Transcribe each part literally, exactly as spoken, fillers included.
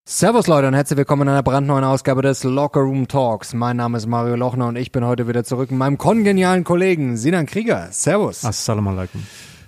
Servus Leute und herzlich willkommen in einer brandneuen Ausgabe des Locker Room Talks. Mein Name ist Mario Lochner und ich bin heute wieder zurück mit meinem kongenialen Kollegen Sinan Krieger. Servus. Assalamu alaikum.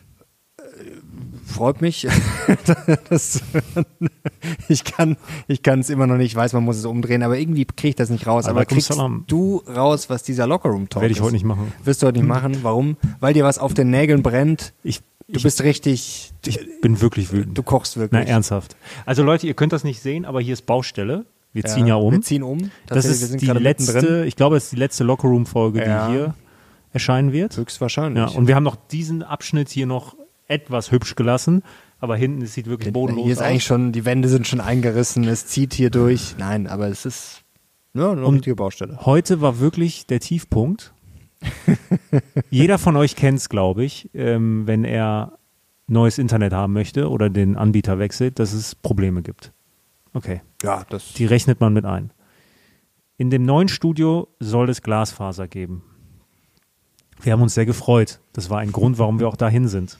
Freut mich. das, ich kann ich kann es immer noch nicht, ich weiß, man muss es umdrehen, aber irgendwie kriege ich das nicht raus. Aber kriegst Salam. du raus, was dieser Locker Room Talk ist? Werde ich heute nicht machen. Wirst du heute nicht machen? Warum? Weil dir was auf den Nägeln brennt? Ich Du ich, bist richtig... Ich bin wirklich wütend. Du kochst wirklich. Na, ernsthaft. Also Leute, ihr könnt das nicht sehen, aber hier ist Baustelle. Wir ziehen ja, ja um. Wir ziehen um. Das ist die letzte, ich glaube, das ist die letzte Locker-Room-Folge, ja. die hier erscheinen wird. Höchstwahrscheinlich. Ja, und wir haben noch diesen Abschnitt hier noch etwas hübsch gelassen, aber hinten, es sieht wirklich bodenlos aus. Hier ist eigentlich schon, die Wände sind schon eingerissen, es zieht hier durch. Nein, aber es ist ja, eine richtige Baustelle. Heute war wirklich der Tiefpunkt. Jeder von euch kennt es, glaube ich, ähm, wenn er neues Internet haben möchte oder den Anbieter wechselt, dass es Probleme gibt. Okay. Ja, das. Die rechnet man mit ein. In dem neuen Studio soll es Glasfaser geben. Wir haben uns sehr gefreut. Das war ein Grund, warum wir auch dahin sind.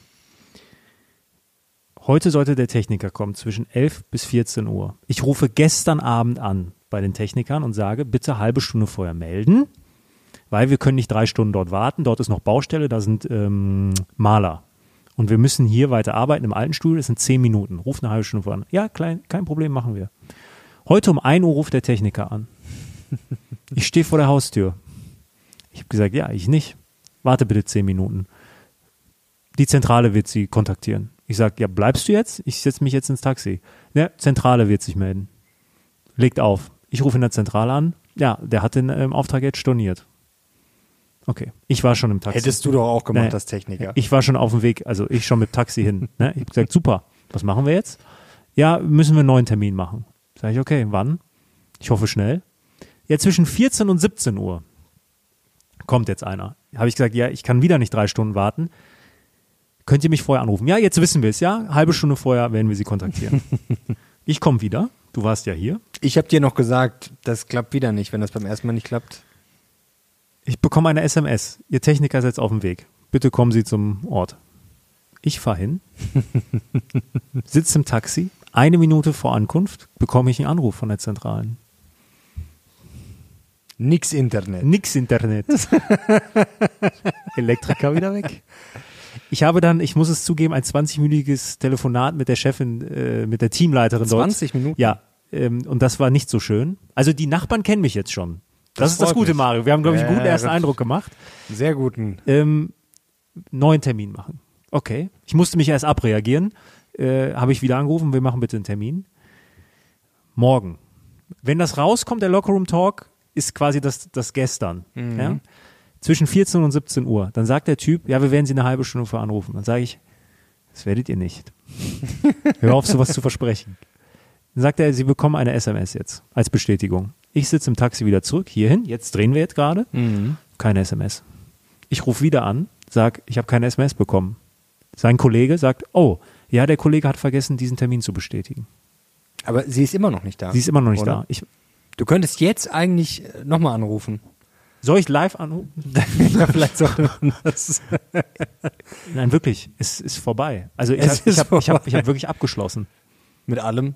Heute sollte der Techniker kommen, zwischen elf bis vierzehn Uhr. Ich rufe gestern Abend an bei den Technikern und sage, bitte halbe Stunde vorher melden, weil wir können nicht drei Stunden dort warten. Dort ist noch Baustelle, da sind ähm, Maler. Und wir müssen hier weiter arbeiten im alten Studio, das sind zehn Minuten. Ruf eine halbe Stunde vor an. Ja, klein, kein Problem, machen wir. Heute um ein Uhr ruft der Techniker an. Ich stehe vor der Haustür. Ich habe gesagt, ja, ich nicht. Warte bitte zehn Minuten. Die Zentrale wird Sie kontaktieren. Ich sage, ja, bleibst du jetzt? Ich setze mich jetzt ins Taxi. Ja, Zentrale wird sich melden. Legt auf. Ich rufe in der Zentrale an. Ja, der hat den ähm, Auftrag jetzt storniert. Okay, ich war schon im Taxi. Hättest du doch auch gemacht, nee, als Techniker. Ich war schon auf dem Weg, also ich schon mit Taxi hin. Ne? Ich habe gesagt, super, was machen wir jetzt? Ja, müssen wir einen neuen Termin machen. Sage ich, okay, wann? Ich hoffe schnell. Ja, zwischen vierzehn und siebzehn Uhr kommt jetzt einer. Habe ich gesagt, ja, ich kann wieder nicht drei Stunden warten. Könnt ihr mich vorher anrufen? Ja, jetzt wissen wir es, ja. Halbe Stunde vorher werden wir Sie kontaktieren. Ich komme wieder. Du warst ja hier. Ich habe dir noch gesagt, das klappt wieder nicht, wenn das beim ersten Mal nicht klappt. Ich bekomme eine S M S. Ihr Techniker ist jetzt auf dem Weg. Bitte kommen Sie zum Ort. Ich fahre hin, sitze im Taxi. Eine Minute vor Ankunft bekomme ich einen Anruf von der Zentralen. Nix Internet. Nix Internet. Elektriker wieder weg. Ich habe dann, ich muss es zugeben, ein zwanzigminütiges Telefonat mit der Chefin, äh, mit der Teamleiterin dort. zwanzig Minuten? Ja, ähm, und das war nicht so schön. Also die Nachbarn kennen mich jetzt schon. Das, das ist das Gute, mich. Mario. Wir haben, glaube ich, einen guten ersten äh, Eindruck gemacht. Sehr guten. Ähm, neuen Termin machen. Okay. Ich musste mich erst abreagieren. Äh, habe ich wieder angerufen, wir machen bitte einen Termin. Morgen. Wenn das rauskommt, der Lockerroom Talk, ist quasi das, das gestern. Mhm. Ja? Zwischen vierzehn und siebzehn Uhr. Dann sagt der Typ, ja, wir werden Sie eine halbe Stunde vorher anrufen. Dann sage ich, das werdet ihr nicht. Hör auf, sowas zu versprechen. Dann sagt er, Sie bekommen eine S M S jetzt als Bestätigung. Ich sitze im Taxi wieder zurück, hierhin, jetzt drehen wir jetzt gerade, mhm. keine S M S. Ich rufe wieder an, sage, ich habe keine S M S bekommen. Sein Kollege sagt, oh, ja, der Kollege hat vergessen, diesen Termin zu bestätigen. Aber sie ist immer noch nicht da. Sie ist immer noch nicht oder? da. Ich, du könntest jetzt eigentlich nochmal anrufen. Soll ich live anrufen? Ja, vielleicht sollte man das. Nein, wirklich, es ist vorbei. Also ich habe ich hab, ich hab, ich hab wirklich abgeschlossen. Mit allem?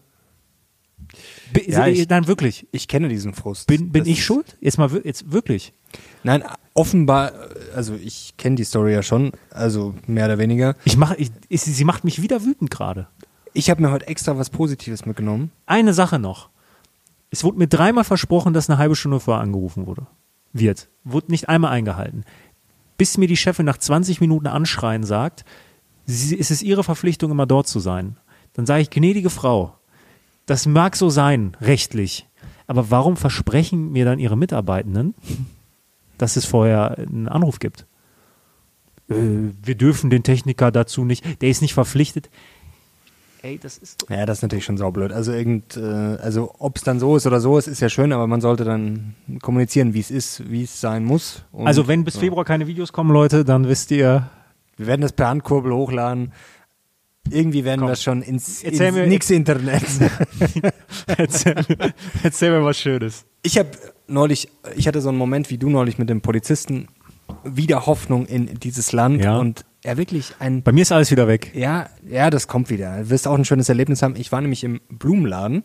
Be- ja, ich, Nein, wirklich. Ich kenne diesen Frust. Bin, bin ich schuld? Jetzt mal jetzt wirklich. Nein, offenbar, also ich kenne die Story ja schon, also mehr oder weniger. Ich mach, ich, ich, sie macht mich wieder wütend gerade. Ich habe mir heute extra was Positives mitgenommen. Eine Sache noch. Es wurde mir dreimal versprochen, dass eine halbe Stunde vorher angerufen wurde. Wird. Wurde nicht einmal eingehalten. Bis mir die Chefin nach zwanzig Minuten anschreien sagt, sie, es ist ihre Verpflichtung, immer dort zu sein. Dann sage ich, gnädige Frau, das mag so sein, rechtlich. Aber warum versprechen mir dann ihre Mitarbeitenden, dass es vorher einen Anruf gibt? Äh, wir dürfen den Techniker dazu nicht, der ist nicht verpflichtet. Ey, das ist doch... Ja, das ist natürlich schon saublöd. Also irgend, äh, also ob es dann so ist oder so ist, ist ja schön, aber man sollte dann kommunizieren, wie es ist, wie es sein muss. Und, also wenn bis ja. Februar keine Videos kommen, Leute, dann wisst ihr... Wir werden das per Handkurbel hochladen. Irgendwie werden wir das schon ins, ins mir, nix Internet. erzähl, erzähl mir was Schönes. Ich habe neulich, ich hatte so einen Moment wie du neulich mit dem Polizisten, wieder Hoffnung in dieses Land ja. und er wirklich ein... Bei mir ist alles wieder weg. Ja, ja, das kommt wieder. Du wirst auch ein schönes Erlebnis haben. Ich war nämlich im Blumenladen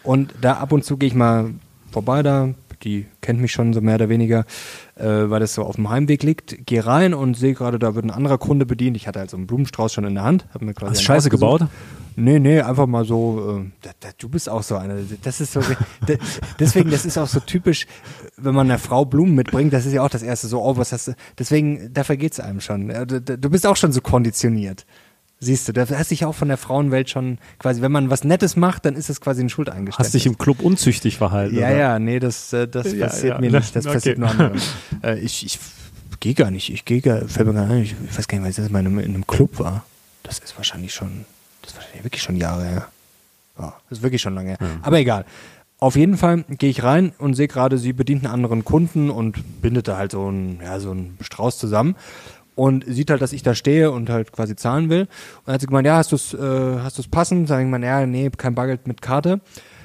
Und da ab und zu gehe ich mal vorbei da, die kennt mich schon so mehr oder weniger, äh, weil das so auf dem Heimweg liegt. Gehe rein und sehe gerade, da wird ein anderer Kunde bedient. Ich hatte halt so einen Blumenstrauß schon in der Hand. Hab mir quasi Hast du Scheiße gebaut? Nee, nee, einfach mal so, äh, da, da, du bist auch so einer. Das ist so, da, deswegen, das ist auch so typisch, wenn man einer Frau Blumen mitbringt, das ist ja auch das erste so, oh, was hast du, deswegen, da vergeht's einem schon. Du, du bist auch schon so konditioniert. Siehst du, da hast dich auch von der Frauenwelt schon quasi, wenn man was Nettes macht, dann ist es quasi ein Schuldeingeständnis. Hast dich im Club unzüchtig verhalten? Ja, oder? ja, nee, das, das ja, passiert ja, mir ne? nicht, das okay. passiert nur anderen. äh, ich ich gehe gar nicht, ich gehe gar, fällt mir gar nicht, ich weiß gar nicht, was das mal in einem, in einem Club war. Das ist wahrscheinlich schon, das ist wahrscheinlich wirklich schon Jahre her. Ja, das ist wirklich schon lange her. Mhm. Aber egal. Auf jeden Fall gehe ich rein und sehe gerade, sie bedient einen anderen Kunden und bindet da halt so einen, ja, so einen Strauß zusammen. Und sieht halt, dass ich da stehe und halt quasi zahlen will. Und dann hat sie gemeint, ja, hast du es äh, hast du's passend? Sag ich mal, ja, nee, kein Bargeld mit Karte.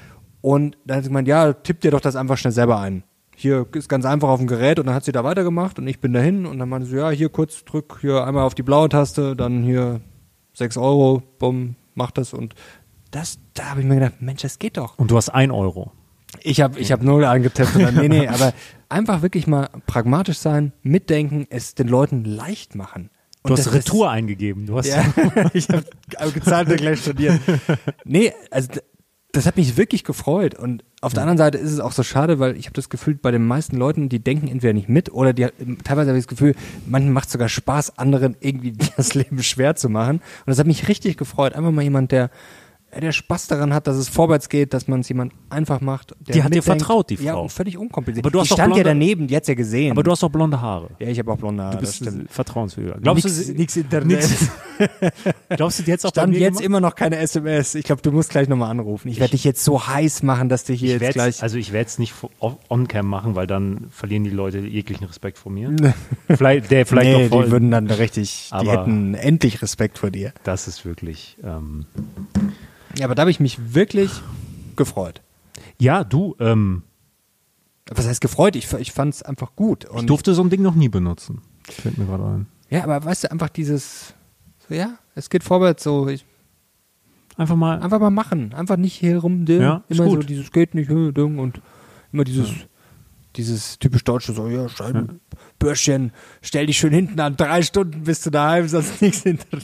Und dann hat sie gemeint, ja, tipp dir doch das einfach schnell selber ein. Hier ist ganz einfach auf dem Gerät. Und dann hat sie da weitergemacht und ich bin dahin. Und dann meinte sie, ja, hier kurz drück, hier einmal auf die blaue Taste, dann hier sechs Euro, bumm, mach das. Und das, da habe ich mir gedacht, Mensch, das geht doch. Und du hast ein Euro. Ich habe ich hab null angetippt. Und dann, nee, nee, aber einfach wirklich mal pragmatisch sein, mitdenken, es den Leuten leicht machen. Und du hast das, Retour das, eingegeben. Du hast ja, ich habe gezahlt und gleich studiert. Nee, also das hat mich wirklich gefreut. Und auf der anderen Seite ist es auch so schade, weil ich habe das Gefühl, bei den meisten Leuten, die denken entweder nicht mit oder die teilweise habe ich das Gefühl, manchen macht es sogar Spaß, anderen irgendwie das Leben schwer zu machen. Und das hat mich richtig gefreut. Einfach mal jemand, der der Spaß daran hat, dass es vorwärts geht, dass man es jemand einfach macht. Der die hat dir vertraut, die Frau. Ja, völlig unkompliziert. Aber du hast die stand blonde, ja daneben, die hat's ja gesehen. Aber du hast doch blonde Haare. Ja, ich habe auch blonde Haare, du bist das stimmt. Vertrauenswürdiger. Glaubst nix, du, nix Internet. Nix. Glaubst du, die jetzt auch Stand bei mir jetzt gemacht? immer noch keine S M S. Ich glaube, du musst gleich nochmal anrufen. Ich werde dich jetzt so heiß machen, dass du hier jetzt gleich... Also ich werde es nicht on-cam machen, weil dann verlieren die Leute jeglichen Respekt vor mir. vielleicht, der vielleicht nee, noch voll, die würden dann richtig, die aber hätten endlich Respekt vor dir. Das ist wirklich... Ähm, ja, aber da habe ich mich wirklich gefreut. Ja, du... Ähm, Was heißt gefreut? Ich, ich fand es einfach gut. Und ich durfte so ein Ding noch nie benutzen. Fällt mir gerade ein. Ja, aber weißt du, einfach dieses... So, ja, es geht vorwärts so... Ich, Einfach mal, einfach mal machen, einfach nicht hier rum, ja, immer so dieses geht nicht, und immer dieses, ja. dieses typisch deutsche, so, ja, Scheibenbürschchen, stell dich schön hinten an, drei Stunden bist du daheim, sonst nichts Internet.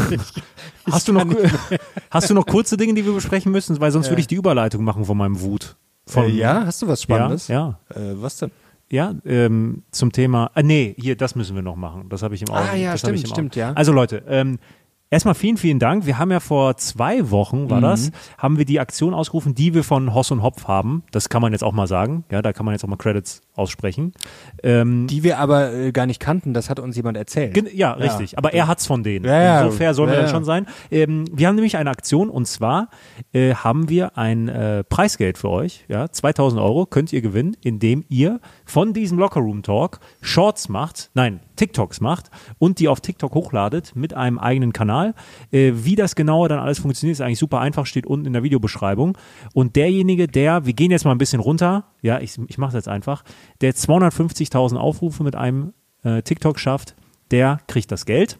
Hast du, noch, hast du noch kurze Dinge, die wir besprechen müssen? Weil sonst ja. würde ich die Überleitung machen von meinem Wut. Von, äh, ja, hast du was Spannendes? Ja. ja. Äh, was denn? Ja, ähm, zum Thema, äh, nee, hier, das müssen wir noch machen. Das habe ich im Auge. Ah ja, das stimmt, ich im stimmt, Auge. ja. Also Leute, ähm, erstmal vielen, vielen Dank. Wir haben ja vor zwei Wochen, war mhm. das, haben wir die Aktion ausgerufen, die wir von Hoss und Hopf haben. Das kann man jetzt auch mal sagen. Ja, da kann man jetzt auch mal Credits aussprechen. Ähm, die wir aber äh, gar nicht kannten, das hat uns jemand erzählt. Gen- ja, richtig. Ja. Aber er hat's von denen. Ja, ja. So fair sollen ja, wir dann ja. schon sein. Ähm, wir haben nämlich eine Aktion und zwar äh, haben wir ein äh, Preisgeld für euch. Ja, zweitausend Euro könnt ihr gewinnen, indem ihr von diesem Lockerroom Talk Shorts macht, nein, TikToks macht und die auf TikTok hochladet mit einem eigenen Kanal. Äh, wie das genauer dann alles funktioniert, ist eigentlich super einfach, steht unten in der Videobeschreibung. Und derjenige, der, wir gehen jetzt mal ein bisschen runter, ja, ich, ich mache das jetzt einfach, der zweihundertfünfzigtausend Aufrufe mit einem äh, TikTok schafft, der kriegt das Geld.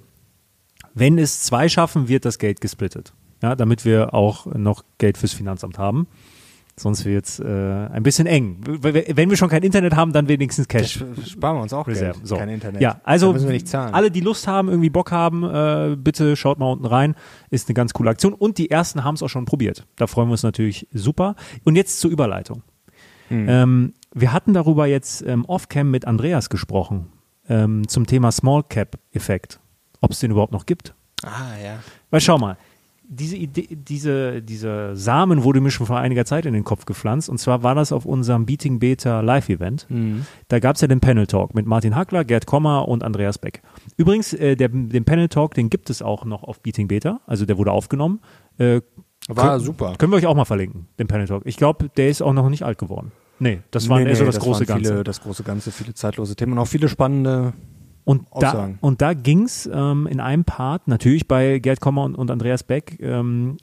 Wenn es zwei schaffen, wird das Geld gesplittet. Ja, damit wir auch noch Geld fürs Finanzamt haben. Sonst wird es äh, ein bisschen eng. Wenn wir schon kein Internet haben, dann wenigstens Cash. Das sparen wir uns auch Reserve. Geld. So. Kein Internet. Ja, also müssen wir nicht zahlen. alle, die Lust haben, irgendwie Bock haben, äh, bitte schaut mal unten rein. Ist eine ganz coole Aktion. Und die ersten haben es auch schon probiert. Da freuen wir uns natürlich super. Und jetzt zur Überleitung. Hm. Ähm, wir hatten darüber jetzt ähm, off-cam mit Andreas gesprochen, ähm, zum Thema Small-Cap-Effekt. Ob es den überhaupt noch gibt. Ah, ja. Weil schau mal, diese Idee, diese, diese Samen wurde mir schon vor einiger Zeit in den Kopf gepflanzt. Und zwar war das auf unserem Beating Beta Live-Event. Mhm. Da gab es ja den Panel-Talk mit Martin Hackler, Gerd Kommer und Andreas Beck. Übrigens, äh, der, den Panel-Talk, den gibt es auch noch auf Beating Beta. Also der wurde aufgenommen. Äh, War können, super. Können wir euch auch mal verlinken, den Panel-Talk. Ich glaube, der ist auch noch nicht alt geworden. Nee, das war nee, eher so nee, das das große waren viele, Ganze. Das große Ganze, viele zeitlose Themen und auch viele spannende Und da, Aussagen. und da ging es ähm, in einem Part, natürlich bei Gerd Kommer und, und Andreas Beck, ähm,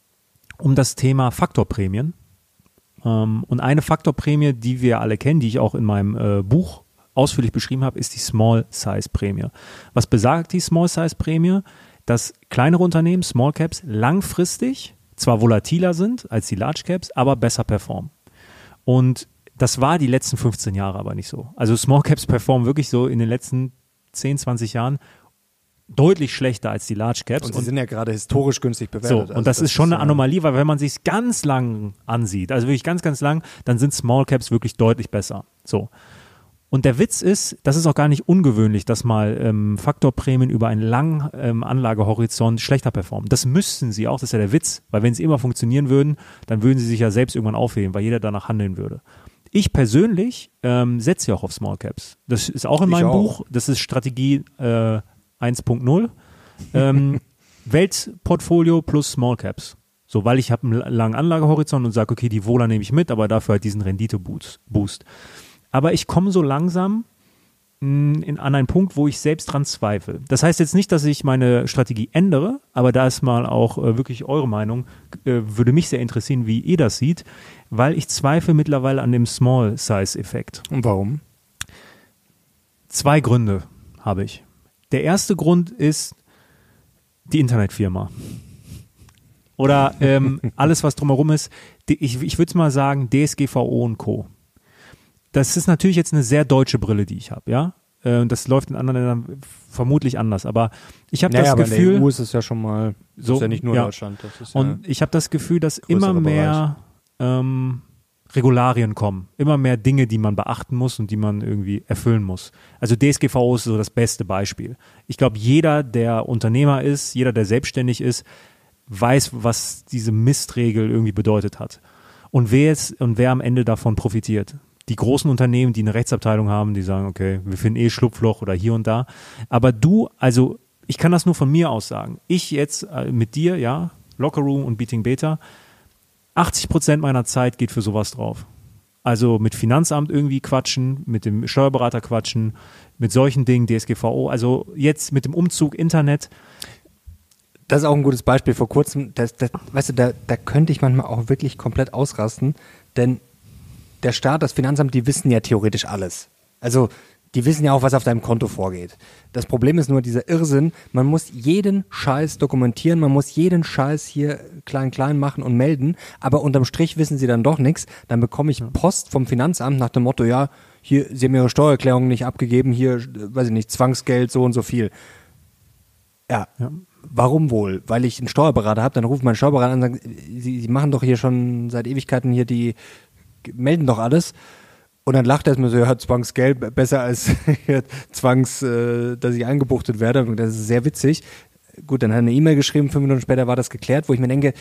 um das Thema Faktorprämien. Ähm, und eine Faktorprämie, die wir alle kennen, die ich auch in meinem äh, Buch ausführlich beschrieben habe, ist die Small-Size-Prämie. Was besagt die Small-Size-Prämie? Dass kleinere Unternehmen, Small Caps, langfristig zwar volatiler sind als die Large Caps, aber besser performen. Und das war die letzten fünfzehn Jahre aber nicht so. Also Small Caps performen wirklich so in den letzten zehn, zwanzig Jahren deutlich schlechter als die Large Caps. Und sie sind ja gerade historisch günstig bewertet. So, und also das, das ist schon ist, eine Anomalie, weil wenn man sich ganz lang ansieht, also wirklich ganz, ganz lang, dann sind Small Caps wirklich deutlich besser. So. Und der Witz ist, das ist auch gar nicht ungewöhnlich, dass mal ähm, Faktorprämien über einen langen ähm, Anlagehorizont schlechter performen. Das müssten sie auch, das ist ja der Witz, weil wenn sie immer funktionieren würden, dann würden sie sich ja selbst irgendwann aufheben, weil jeder danach handeln würde. Ich persönlich ähm, setze ja auch auf Small Caps. Das ist auch in meinem auch. Buch, das ist Strategie äh, eins Punkt null. Ähm, Weltportfolio plus Small Caps. So, weil ich habe einen langen Anlagehorizont und sage, okay, die Vola nehme ich mit, aber dafür halt diesen Rendite-Boost. Aber ich komme so langsam mh, in, an einen Punkt, wo ich selbst dran zweifle. Das heißt jetzt nicht, dass ich meine Strategie ändere, aber da ist mal auch äh, wirklich eure Meinung, äh, würde mich sehr interessieren, wie ihr das seht, weil ich zweifle mittlerweile an dem Small-Size-Effekt. Und warum? Zwei Gründe habe ich. Der erste Grund ist die Internetfirma. Oder ähm, alles, was drumherum ist. Die, ich ich würde mal sagen, D S G V O und Co. Das ist natürlich jetzt eine sehr deutsche Brille, die ich habe, ja. Äh, das läuft in anderen Ländern vermutlich anders, aber ich habe naja, das Gefühl, in der E U ist es ja schon mal, das so, ist ja nicht nur ja. Deutschland. Das ist ja und ich habe das Gefühl, dass immer mehr ähm, Regularien kommen, immer mehr Dinge, die man beachten muss und die man irgendwie erfüllen muss. Also D S G V O ist so das beste Beispiel. Ich glaube, jeder, der Unternehmer ist, jeder, der selbstständig ist, weiß, was diese Mistregel irgendwie bedeutet hat. Und wer jetzt, und wer am Ende davon profitiert. Die großen Unternehmen, die eine Rechtsabteilung haben, die sagen, okay, wir finden eh Schlupfloch oder hier und da. Aber du, also ich kann das nur von mir aus sagen. Ich jetzt äh, mit dir, ja, Lockerroom und Beating Beta, achtzig Prozent meiner Zeit geht für sowas drauf. Also mit Finanzamt irgendwie quatschen, mit dem Steuerberater quatschen, mit solchen Dingen, D S G V O, also jetzt mit dem Umzug Internet. Das ist auch ein gutes Beispiel. Vor kurzem, das, das, weißt du, da, da könnte ich manchmal auch wirklich komplett ausrasten, denn der Staat, das Finanzamt, die wissen ja theoretisch alles. Also die wissen ja auch, was auf deinem Konto vorgeht. Das Problem ist nur dieser Irrsinn, man muss jeden Scheiß dokumentieren, man muss jeden Scheiß hier klein, klein machen und melden, aber unterm Strich wissen sie dann doch nichts. Dann bekomme ich Post vom Finanzamt nach dem Motto, ja, hier, sie haben ihre Steuererklärung nicht abgegeben, hier, weiß ich nicht, Zwangsgeld, so und so viel. Ja, ja. Warum wohl? Weil ich einen Steuerberater habe, dann ruft mein Steuerberater an und sagt, sie, sie machen doch hier schon seit Ewigkeiten hier die, melden doch alles. Und dann lacht er mir so, ja, Zwangsgeld besser als Zwangs, äh, dass ich eingebuchtet werde. Das ist sehr witzig. Gut, dann hat er eine E-Mail geschrieben, fünf Minuten später war das geklärt, wo ich mir denke,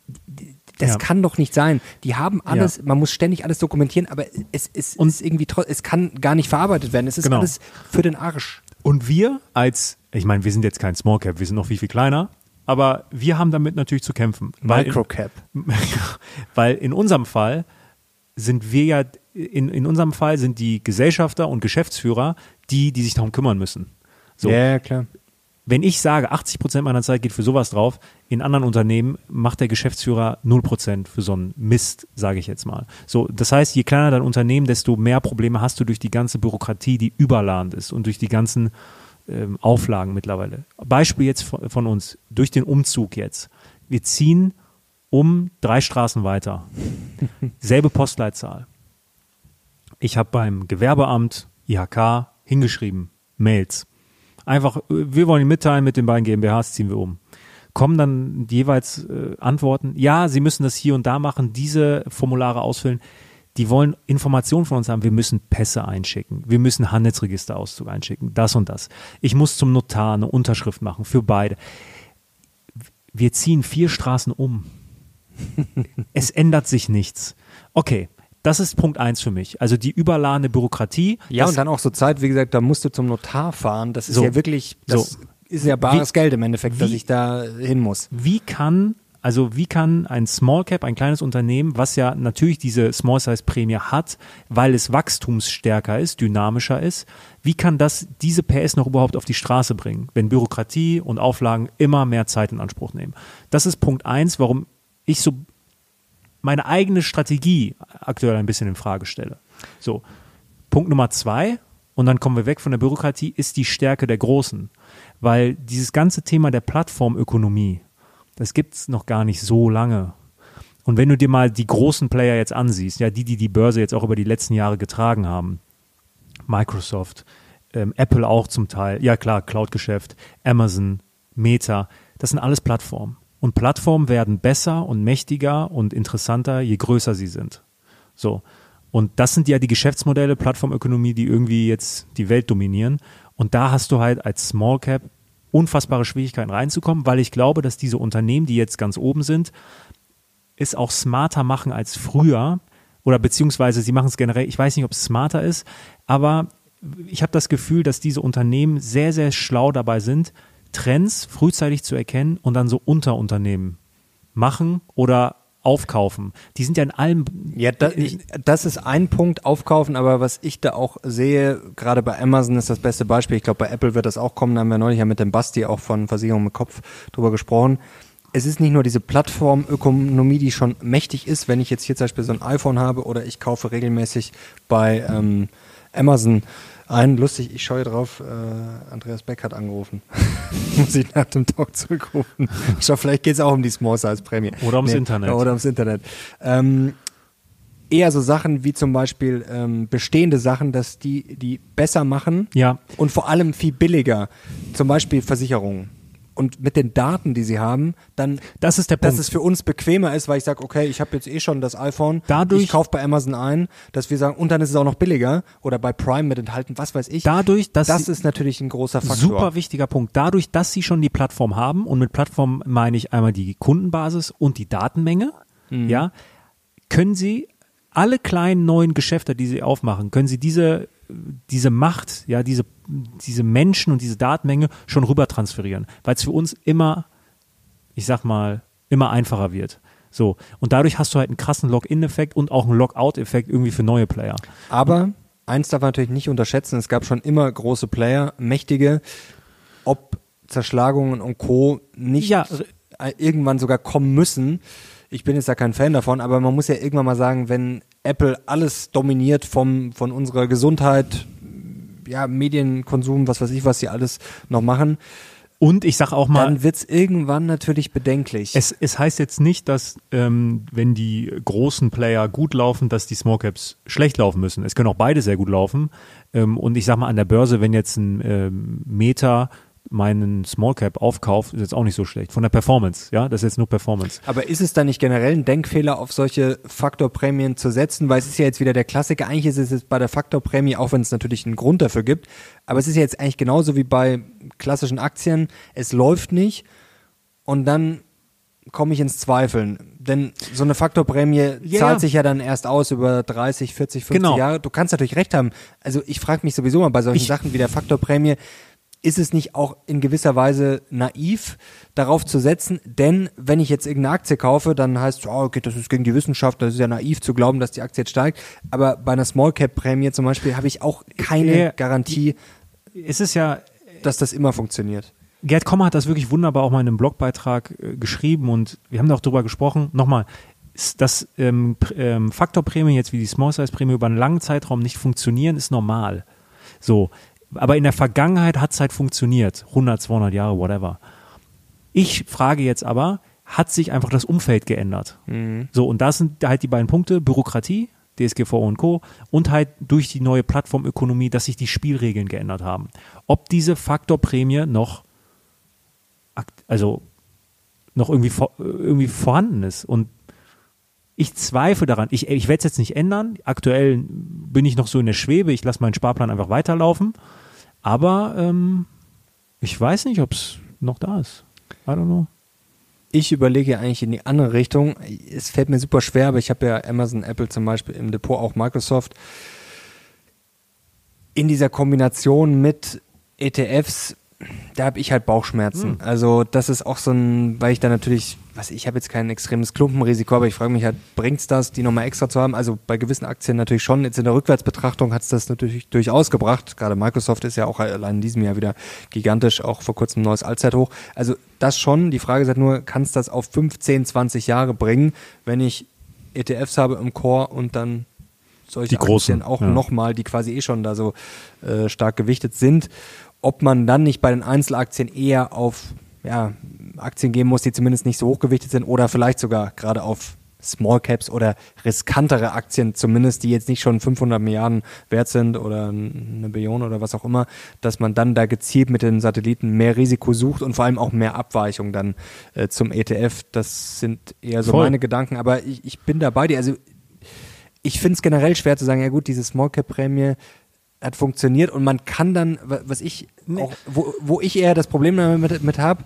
das ja. kann doch nicht sein. Die haben alles, ja. man muss ständig alles dokumentieren, aber es, es und ist irgendwie, es kann gar nicht verarbeitet werden. Es ist genau. alles für den Arsch. Und wir als, ich meine, wir sind jetzt kein Small Cap, wir sind noch viel, viel kleiner, aber wir haben damit natürlich zu kämpfen. Microcap. Weil in unserem Fall sind wir ja, in, in unserem Fall sind die Gesellschafter und Geschäftsführer die, die sich darum kümmern müssen. So. Ja, klar. Wenn ich sage, achtzig Prozent meiner Zeit geht für sowas drauf, in anderen Unternehmen macht der Geschäftsführer null Prozent für so einen Mist, sage ich jetzt mal. So, das heißt, je kleiner dein Unternehmen, desto mehr Probleme hast du durch die ganze Bürokratie, die überladend ist und durch die ganzen ähm, Auflagen mittlerweile. Beispiel jetzt von, von uns, durch den Umzug jetzt. Wir ziehen um drei Straßen weiter. Selbe Postleitzahl. Ich habe beim Gewerbeamt, I H K, hingeschrieben, Mails. Einfach, wir wollen Ihnen mitteilen, mit den beiden GmbHs ziehen wir um. Kommen dann jeweils äh, Antworten, ja, Sie müssen das hier und da machen, diese Formulare ausfüllen. Die wollen Informationen von uns haben, wir müssen Pässe einschicken, wir müssen Handelsregisterauszug einschicken, das und das. Ich muss zum Notar eine Unterschrift machen für beide. Wir ziehen vier Straßen um. Es ändert sich nichts. Okay. Das ist Punkt eins für mich. Also die überladene Bürokratie. Ja, und dann auch so Zeit, wie gesagt, da musst du zum Notar fahren. Das ist so, ja wirklich, das so. ist ja bares wie, Geld im Endeffekt, wie, dass ich da hin muss. Wie kann, also wie kann ein Small Cap, ein kleines Unternehmen, was ja natürlich diese Small Size Prämie hat, weil es wachstumsstärker ist, dynamischer ist, wie kann das diese P S noch überhaupt auf die Straße bringen, wenn Bürokratie und Auflagen immer mehr Zeit in Anspruch nehmen? Das ist Punkt eins, warum ich so meine eigene Strategie aktuell ein bisschen in Frage stelle. So, Punkt Nummer zwei, und dann kommen wir weg von der Bürokratie, ist die Stärke der Großen. Weil dieses ganze Thema der Plattformökonomie, das gibt es noch gar nicht so lange. Und wenn du dir mal die großen Player jetzt ansiehst, ja, die, die die Börse jetzt auch über die letzten Jahre getragen haben, Microsoft, ähm, Apple auch zum Teil, ja klar, Cloud-Geschäft, Amazon, Meta, das sind alles Plattformen. Und Plattformen werden besser und mächtiger und interessanter, je größer sie sind. So. Und das sind ja die Geschäftsmodelle, Plattformökonomie, die irgendwie jetzt die Welt dominieren. Und da hast du halt als Small Cap unfassbare Schwierigkeiten reinzukommen, weil ich glaube, dass diese Unternehmen, die jetzt ganz oben sind, es auch smarter machen als früher oder beziehungsweise sie machen es generell, ich weiß nicht, ob es smarter ist, aber ich habe das Gefühl, dass diese Unternehmen sehr, sehr schlau dabei sind, Trends frühzeitig zu erkennen und dann so Unterunternehmen machen oder aufkaufen. Die sind ja in allem... Ja, das, ich, das ist ein Punkt, aufkaufen, aber was ich da auch sehe, gerade bei Amazon ist das beste Beispiel, ich glaube bei Apple wird das auch kommen, da haben wir neulich ja mit dem Basti auch von Versicherung mit Kopf drüber gesprochen. Es ist nicht nur diese Plattformökonomie, die schon mächtig ist, wenn ich jetzt hier zum Beispiel so ein iPhone habe oder ich kaufe regelmäßig bei ähm, Amazon ein. Lustig, ich schaue drauf, äh, Andreas Beck hat angerufen. Muss ich nach dem Talk zurückrufen. Schau, vielleicht geht es auch um die Small Size Prämie. Oder ums nee, Internet. Oder ums Internet. Ähm, eher so Sachen wie zum Beispiel ähm, bestehende Sachen, dass die die besser machen ja. und vor allem viel billiger. Zum Beispiel Versicherungen. Und mit den Daten, die sie haben, dann, das ist der Punkt, dass es für uns bequemer ist, weil ich sage, okay, ich habe jetzt eh schon das iPhone, dadurch, ich kaufe bei Amazon ein, dass wir sagen, und dann ist es auch noch billiger oder bei Prime mit enthalten, was weiß ich. Dadurch, dass das ist natürlich ein großer Faktor. Super wichtiger Punkt. Dadurch, dass sie schon die Plattform haben, und mit Plattform meine ich einmal die Kundenbasis und die Datenmenge, mhm. ja, können sie alle kleinen neuen Geschäfte, die sie aufmachen, können sie diese diese Macht, ja, diese, diese Menschen und diese Datenmenge schon rüber transferieren, weil es für uns immer, ich sag mal, immer einfacher wird. So. Und dadurch hast du halt einen krassen Login-Effekt und auch einen Lockout-Effekt irgendwie für neue Player. Aber eins darf man natürlich nicht unterschätzen, es gab schon immer große Player, mächtige, ob Zerschlagungen und Co. nicht ja. irgendwann sogar kommen müssen. Ich bin jetzt da kein Fan davon, aber man muss ja irgendwann mal sagen, wenn Apple alles dominiert vom, von unserer Gesundheit, ja, Medienkonsum, was weiß ich, was sie alles noch machen. Und ich sag auch mal, dann wird's irgendwann natürlich bedenklich. Es, es heißt jetzt nicht, dass ähm, wenn die großen Player gut laufen, dass die Small Caps schlecht laufen müssen. Es können auch beide sehr gut laufen. Ähm, und ich sag mal, an der Börse, wenn jetzt ein ähm, Meta meinen Small Cap aufkauft, ist jetzt auch nicht so schlecht. Von der Performance, ja, das ist jetzt nur Performance. Aber ist es dann nicht generell ein Denkfehler, auf solche Faktorprämien zu setzen? Weil es ist ja jetzt wieder der Klassiker. Eigentlich ist es jetzt bei der Faktorprämie, auch wenn es natürlich einen Grund dafür gibt, aber es ist ja jetzt eigentlich genauso wie bei klassischen Aktien. Es läuft nicht und dann komme ich ins Zweifeln. Denn so eine Faktorprämie ja. zahlt sich ja dann erst aus über dreißig, vierzig, fünfzig genau. Jahre. Du kannst natürlich recht haben. Also ich frage mich sowieso mal bei solchen ich, Sachen wie der Faktorprämie, ist es nicht auch in gewisser Weise naiv, darauf zu setzen? Denn wenn ich jetzt irgendeine Aktie kaufe, dann heißt es, oh, okay, das ist gegen die Wissenschaft, das ist ja naiv zu glauben, dass die Aktie jetzt steigt. Aber bei einer Small-Cap-Prämie zum Beispiel habe ich auch keine äh, Garantie, es ist ja, dass das immer funktioniert. Gerd Kommer hat das wirklich wunderbar auch mal in einem Blogbeitrag äh, geschrieben und wir haben da auch drüber gesprochen. Nochmal, dass ähm, ähm, Faktorprämien jetzt wie die Small-Size-Prämie über einen langen Zeitraum nicht funktionieren, ist normal. So. Aber in der Vergangenheit hat es halt funktioniert. hundert, zweihundert Jahre, whatever. Ich frage jetzt aber, hat sich einfach das Umfeld geändert? Mhm. So, und das sind halt die beiden Punkte, Bürokratie, D S G V O und Co. und halt durch die neue Plattformökonomie, dass sich die Spielregeln geändert haben. Ob diese Faktorprämie noch, also noch irgendwie, irgendwie vorhanden ist. Und ich zweifle daran. Ich, ich werde es jetzt nicht ändern. Aktuell bin ich noch so in der Schwebe. Ich lasse meinen Sparplan einfach weiterlaufen. Aber ähm, ich weiß nicht, ob es noch da ist. I don't know. Ich überlege eigentlich in die andere Richtung. Es fällt mir super schwer, aber ich habe ja Amazon, Apple zum Beispiel im Depot, auch Microsoft. In dieser Kombination mit E T Fs, da habe ich halt Bauchschmerzen. Hm. Also das ist auch so ein, weil ich da natürlich, was ich habe jetzt kein extremes Klumpenrisiko, aber ich frage mich halt, bringt's das, die nochmal extra zu haben? Also bei gewissen Aktien natürlich schon. Jetzt in der Rückwärtsbetrachtung hat es das natürlich durchaus gebracht. Gerade Microsoft ist ja auch allein in diesem Jahr wieder gigantisch, auch vor kurzem ein neues Allzeithoch. Also das schon. Die Frage ist halt nur, kannst du das auf fünfzehn, zwanzig Jahre bringen, wenn ich E T Fs habe im Core und dann solche die großen, Aktien auch ja. nochmal, die quasi eh schon da so äh, stark gewichtet sind. Ob man dann nicht bei den Einzelaktien eher auf ja, Aktien geben muss, die zumindest nicht so hochgewichtet sind oder vielleicht sogar gerade auf Small Caps oder riskantere Aktien, zumindest die jetzt nicht schon fünfhundert Milliarden wert sind oder eine Billion oder was auch immer, dass man dann da gezielt mit den Satelliten mehr Risiko sucht und vor allem auch mehr Abweichung dann äh, zum E T F. Das sind eher so Voll. meine Gedanken, aber ich, ich bin da bei dir. Also ich finde es generell schwer zu sagen, ja gut, diese Small Cap Prämie hat funktioniert und man kann dann, was ich auch, wo, wo ich eher das Problem damit mit habe,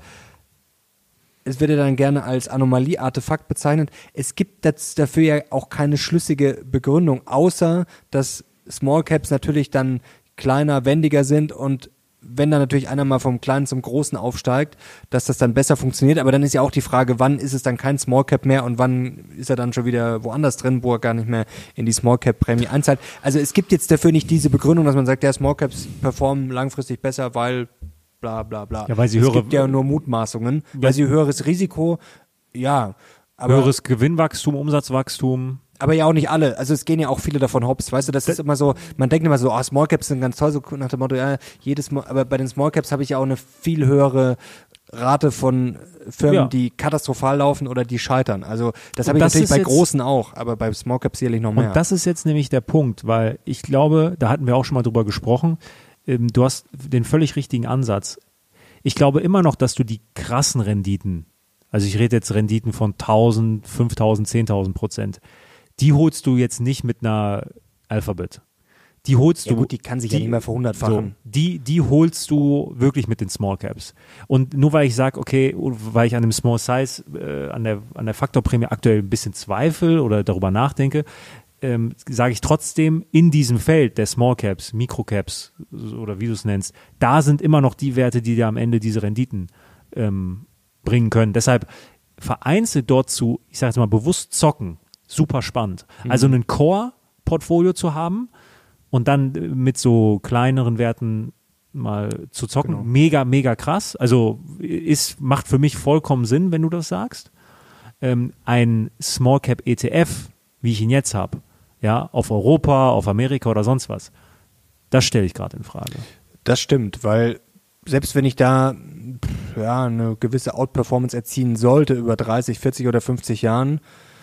es wird ja dann gerne als Anomalie-Artefakt bezeichnet. Es gibt das dafür ja auch keine schlüssige Begründung, außer dass Small Caps natürlich dann kleiner, wendiger sind und wenn dann natürlich einer mal vom Kleinen zum Großen aufsteigt, dass das dann besser funktioniert. Aber dann ist ja auch die Frage, wann ist es dann kein Small Cap mehr und wann ist er dann schon wieder woanders drin, wo er gar nicht mehr in die Small Cap Prämie einzahlt. Also es gibt jetzt dafür nicht diese Begründung, dass man sagt, ja, Small Caps performen langfristig besser, weil bla bla bla. Ja, weil sie es höhere, gibt ja nur Mutmaßungen, weil sie höheres Risiko, ja. Aber, höheres Gewinnwachstum, Umsatzwachstum. aber ja auch nicht alle. Also es gehen ja auch viele davon hops. Weißt du, das ist immer so, man denkt immer so, oh, Small Caps sind ganz toll, so nach dem Motto, ja, jedes Mal, aber bei den Small Caps habe ich ja auch eine viel höhere Rate von Firmen, Ja. die katastrophal laufen oder die scheitern. Also das habe Und ich das natürlich ist bei jetzt- großen auch, aber bei Small Caps sicherlich noch mehr. Und das ist jetzt nämlich der Punkt, weil ich glaube, da hatten wir auch schon mal drüber gesprochen, ähm, du hast den völlig richtigen Ansatz. Ich glaube immer noch, dass du die krassen Renditen, also ich rede jetzt Renditen von tausend, fünftausend, zehntausend Prozent, die holst du jetzt nicht mit einer Alphabet. Die holst ja du. gut, die kann sich ja nicht mehr verhundertfachen. So, die, die holst du wirklich mit den Small Caps. Und nur weil ich sage, okay, weil ich an dem Small Size, äh, an der, an der Faktorprämie aktuell ein bisschen zweifle oder darüber nachdenke, ähm, sage ich trotzdem, in diesem Feld der Small Caps, Micro Caps oder wie du es nennst, da sind immer noch die Werte, die dir am Ende diese Renditen ähm, bringen können. Deshalb vereinzelt dort zu, ich sage jetzt mal bewusst zocken, super spannend. Mhm. Also ein Core-Portfolio zu haben und dann mit so kleineren Werten mal zu zocken, Genau. mega, mega krass. Also ist, macht für mich vollkommen Sinn, wenn du das sagst. Ähm, ein Small Cap E T F, wie ich ihn jetzt habe, ja, auf Europa, auf Amerika oder sonst was, das stelle ich gerade in Frage. Das stimmt, weil selbst wenn ich da pff, ja, eine gewisse Outperformance erzielen sollte über dreißig, vierzig oder fünfzig Jahren,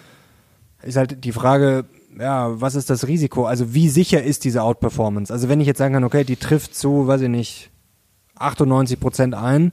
ist halt die Frage, ja, was ist das Risiko? Also wie sicher ist diese Outperformance? Also wenn ich jetzt sagen kann, okay, die trifft zu, weiß ich nicht, achtundneunzig Prozent ein,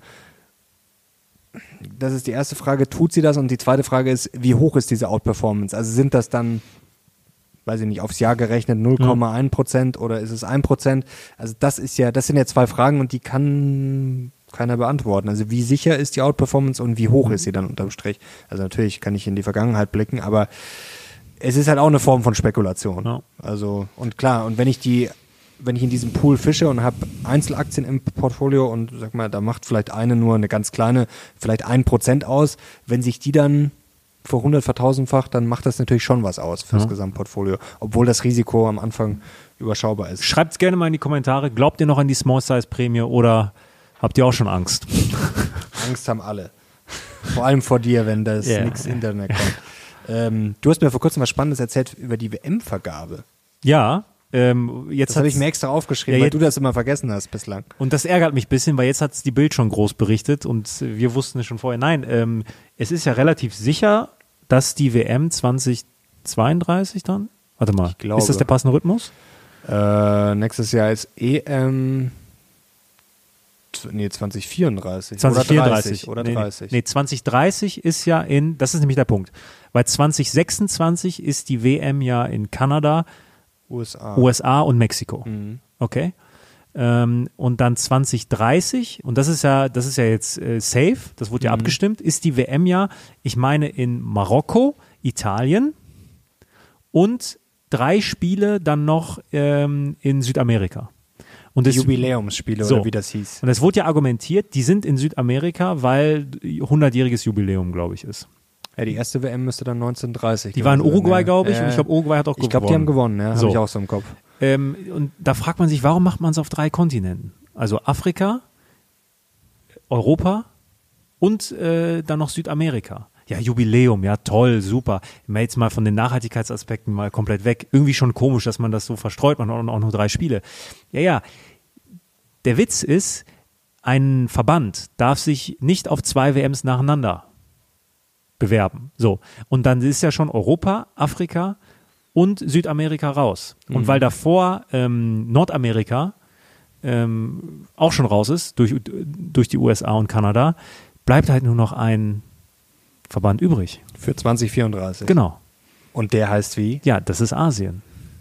das ist die erste Frage, tut sie das? Und die zweite Frage ist, wie hoch ist diese Outperformance? Also sind das dann, weiß ich nicht, aufs Jahr gerechnet null Komma eins Prozent oder ist es ein Prozent? Also das ist ja, das sind ja zwei Fragen und die kann keiner beantworten. Also wie sicher ist die Outperformance und wie hoch ist sie dann unterm Strich? Also natürlich kann ich in die Vergangenheit blicken, aber es ist halt auch eine Form von Spekulation. Ja. Also, und klar, und wenn ich die, wenn ich in diesem Pool fische und habe Einzelaktien im Portfolio und sag mal, da macht vielleicht eine nur eine ganz kleine, vielleicht ein Prozent aus, wenn sich die dann verhundert, vertausendfacht, dann macht das natürlich schon was aus fürs Ja. Gesamtportfolio, obwohl das Risiko am Anfang überschaubar ist. Schreibt es gerne mal in die Kommentare. Glaubt ihr noch an die Small Size Prämie oder habt ihr auch schon Angst? Angst haben alle. Vor allem vor dir, wenn das Yeah. nix Internet kommt. Ähm, du hast mir vor kurzem was Spannendes erzählt über die W M-Vergabe. Ja, ähm, jetzt Das habe hat's- ich mir extra aufgeschrieben, Ja, weil jetzt- du das immer vergessen hast bislang. Und das ärgert mich ein bisschen, weil jetzt hat es die Bild schon groß berichtet und wir wussten es schon vorher. Nein, ähm, es ist ja relativ sicher, dass die W M zwanzig zweiunddreißig dann, warte mal, Ich glaube. ist das der passende Rhythmus? Äh, nächstes Jahr ist E M z- nee, zwanzig vierunddreißig zwanzig vierunddreißig oder nee, dreißig. Nee, zwanzig dreißig ist ja in, das ist nämlich der Punkt, weil zwanzig sechsundzwanzig ist die W M ja in Kanada, U S A. U S A und Mexiko. Mhm. Okay. Ähm, und dann zwanzig dreißig, und das ist ja, das ist ja jetzt äh, safe, das wurde ja Mhm. abgestimmt, ist die W M ja, ich meine, in Marokko, Italien und drei Spiele dann noch ähm, in Südamerika. Und Die das, Jubiläumsspiele So. oder wie das hieß. und es wurde ja argumentiert, die sind in Südamerika, weil hundertjähriges Jubiläum, glaube ich, ist. Ja, die erste W M müsste dann neunzehnhundertdreißig Die war in gewesen sein, Uruguay, ja. glaube ich, Ja, und ich glaube, Uruguay hat auch Ich glaube, die haben gewonnen, ja, So. habe ich auch so im Kopf. Ähm, und da fragt man sich, warum macht man es auf drei Kontinenten? Also Afrika, Europa und äh, dann noch Südamerika. Ja, Jubiläum, ja toll, super. Mal jetzt mal von den Nachhaltigkeitsaspekten mal komplett weg. Irgendwie schon komisch, dass man das so verstreut, man hat auch nur drei Spiele. Ja, ja. Der Witz ist, ein Verband darf sich nicht auf zwei W Ms nacheinander bewerben. So. Und dann ist ja schon Europa, Afrika und Südamerika raus. Und Mhm. weil davor ähm, Nordamerika ähm, auch schon raus ist, durch, durch die U S A und Kanada, bleibt halt nur noch ein Verband übrig. Für zwanzig vierunddreißig. Genau. Und der heißt wie? Ja, das ist Asien.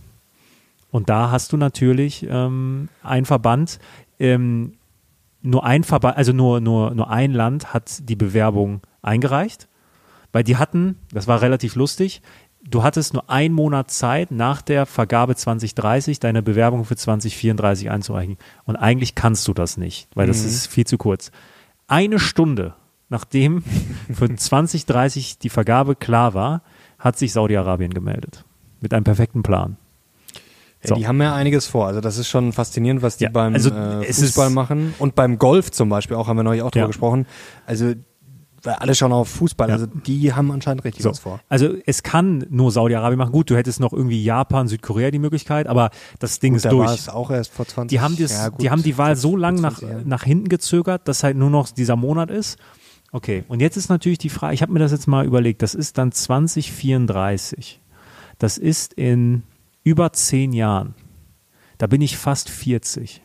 Und da hast du natürlich ähm, ein Verband, ähm, nur ein Verband, also nur, nur, nur ein Land hat die Bewerbung eingereicht, weil die hatten, das war relativ lustig, du hattest nur einen Monat Zeit nach der Vergabe zwanzig dreißig deine Bewerbung für zwanzig vierunddreißig einzureichen. Und eigentlich kannst du das nicht, weil das Mhm. ist viel zu kurz. Eine Stunde nachdem für zwanzig dreißig die Vergabe klar war, hat sich Saudi-Arabien gemeldet. Mit einem perfekten Plan. Ja, So. die haben ja einiges vor. Also das ist schon faszinierend, was die Ja, beim also äh, es Fußball ist- machen. Und beim Golf zum Beispiel auch, haben wir neulich auch drüber Ja. gesprochen. Also, weil alle schauen auf Fußball. Ja. Also die haben anscheinend richtig So. was vor. Also es kann nur Saudi-Arabien machen. Gut, du hättest noch irgendwie Japan, Südkorea die Möglichkeit, aber das Ding Gut, ist da durch. war es auch erst vor zwanzig Die haben, das, ja, gut, die haben die Wahl so vor lang nach, zwanzig Jahren. nach hinten gezögert, dass halt nur noch dieser Monat ist. Okay, und jetzt ist natürlich die Frage, ich habe mir das jetzt mal überlegt, das ist dann zwanzig vierunddreißig. Das ist in über zehn Jahren. Da bin ich fast vierzig.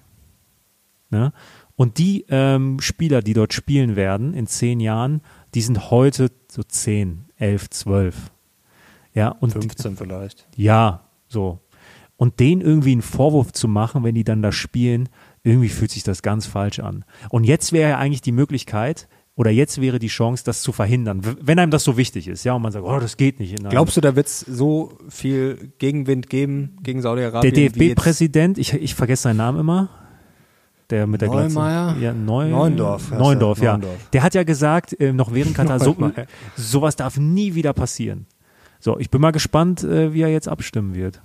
Ne? Und die ähm, Spieler, die dort spielen werden in zehn Jahren, die sind heute so zehn, elf, zwölf. Ja, und fünfzehn vielleicht. ja, so. Und denen irgendwie einen Vorwurf zu machen, wenn die dann da spielen, irgendwie fühlt sich das ganz falsch an. Und jetzt wäre ja eigentlich die Möglichkeit, oder jetzt wäre die Chance, das zu verhindern, w- wenn einem das so wichtig ist. Ja, und man sagt, oh, das geht nicht. In einem- Glaubst du, da wird es so viel Gegenwind geben gegen der Saudi-Arabien? D F wie jetzt- B-Präsident, ich, ich vergesse seinen Namen immer, der mit der Glatze. Neumeier? Ja, Neu Neuendorf heißt er. Neuendorf, ja. Neuendorf. Der hat ja gesagt, äh, noch während Katar, so, Neumeier. sowas darf nie wieder passieren. So, ich bin mal gespannt, äh, wie er jetzt abstimmen wird.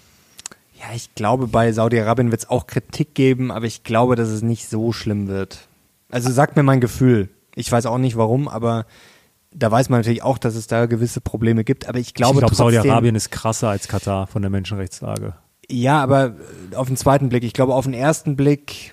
Ja, ich glaube, bei Saudi-Arabien wird es auch Kritik geben, aber ich glaube, dass es nicht so schlimm wird. Also sagt mir mein Gefühl. Ich weiß auch nicht warum, aber da weiß man natürlich auch, dass es da gewisse Probleme gibt. Aber ich glaube, ich glaube, trotzdem, Saudi-Arabien ist krasser als Katar von der Menschenrechtslage. Ja, aber auf den zweiten Blick, ich glaube, auf den ersten Blick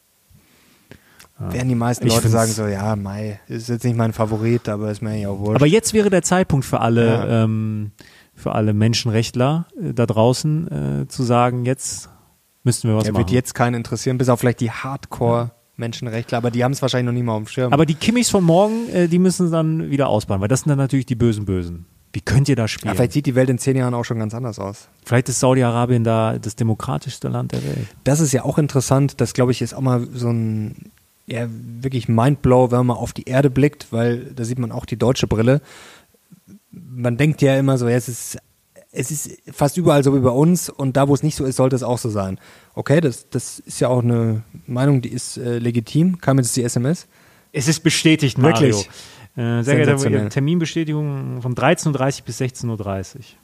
werden die meisten Ich Leute sagen find's- so, ja, Mai, ist jetzt nicht mein Favorit, aber ist mir eigentlich auch wurscht. Aber jetzt wäre der Zeitpunkt für alle, Ja. ähm, für alle Menschenrechtler äh, da draußen äh, zu sagen, jetzt müssten wir was Der machen. wird jetzt keinen interessieren, bis auf vielleicht die Hardcore-Menschenrechtler, aber die haben es wahrscheinlich noch nicht mal auf dem Schirm. Aber die Kimmichs von morgen, äh, die müssen dann wieder ausbauen, weil das sind dann natürlich die bösen Bösen. Wie könnt ihr da ja, spielen? vielleicht sieht die Welt in zehn Jahren auch schon ganz anders aus. Vielleicht ist Saudi-Arabien da das demokratischste Land der Welt. Das ist ja auch interessant, das glaube ich ist auch mal so ein ja, wirklich Mindblow, wenn man mal auf die Erde blickt, weil da sieht man auch die deutsche Brille. Man denkt ja immer so, ja, es ist, es ist fast überall so wie bei uns und da, wo es nicht so ist, sollte es auch so sein. Okay, das, das ist ja auch eine Meinung, die ist äh, legitim. Kam jetzt die S M S? Es ist bestätigt, Mario. Wirklich? Äh, sehr geehrter Sensationell. Terminbestätigung von dreizehn Uhr dreißig bis sechzehn Uhr dreißig.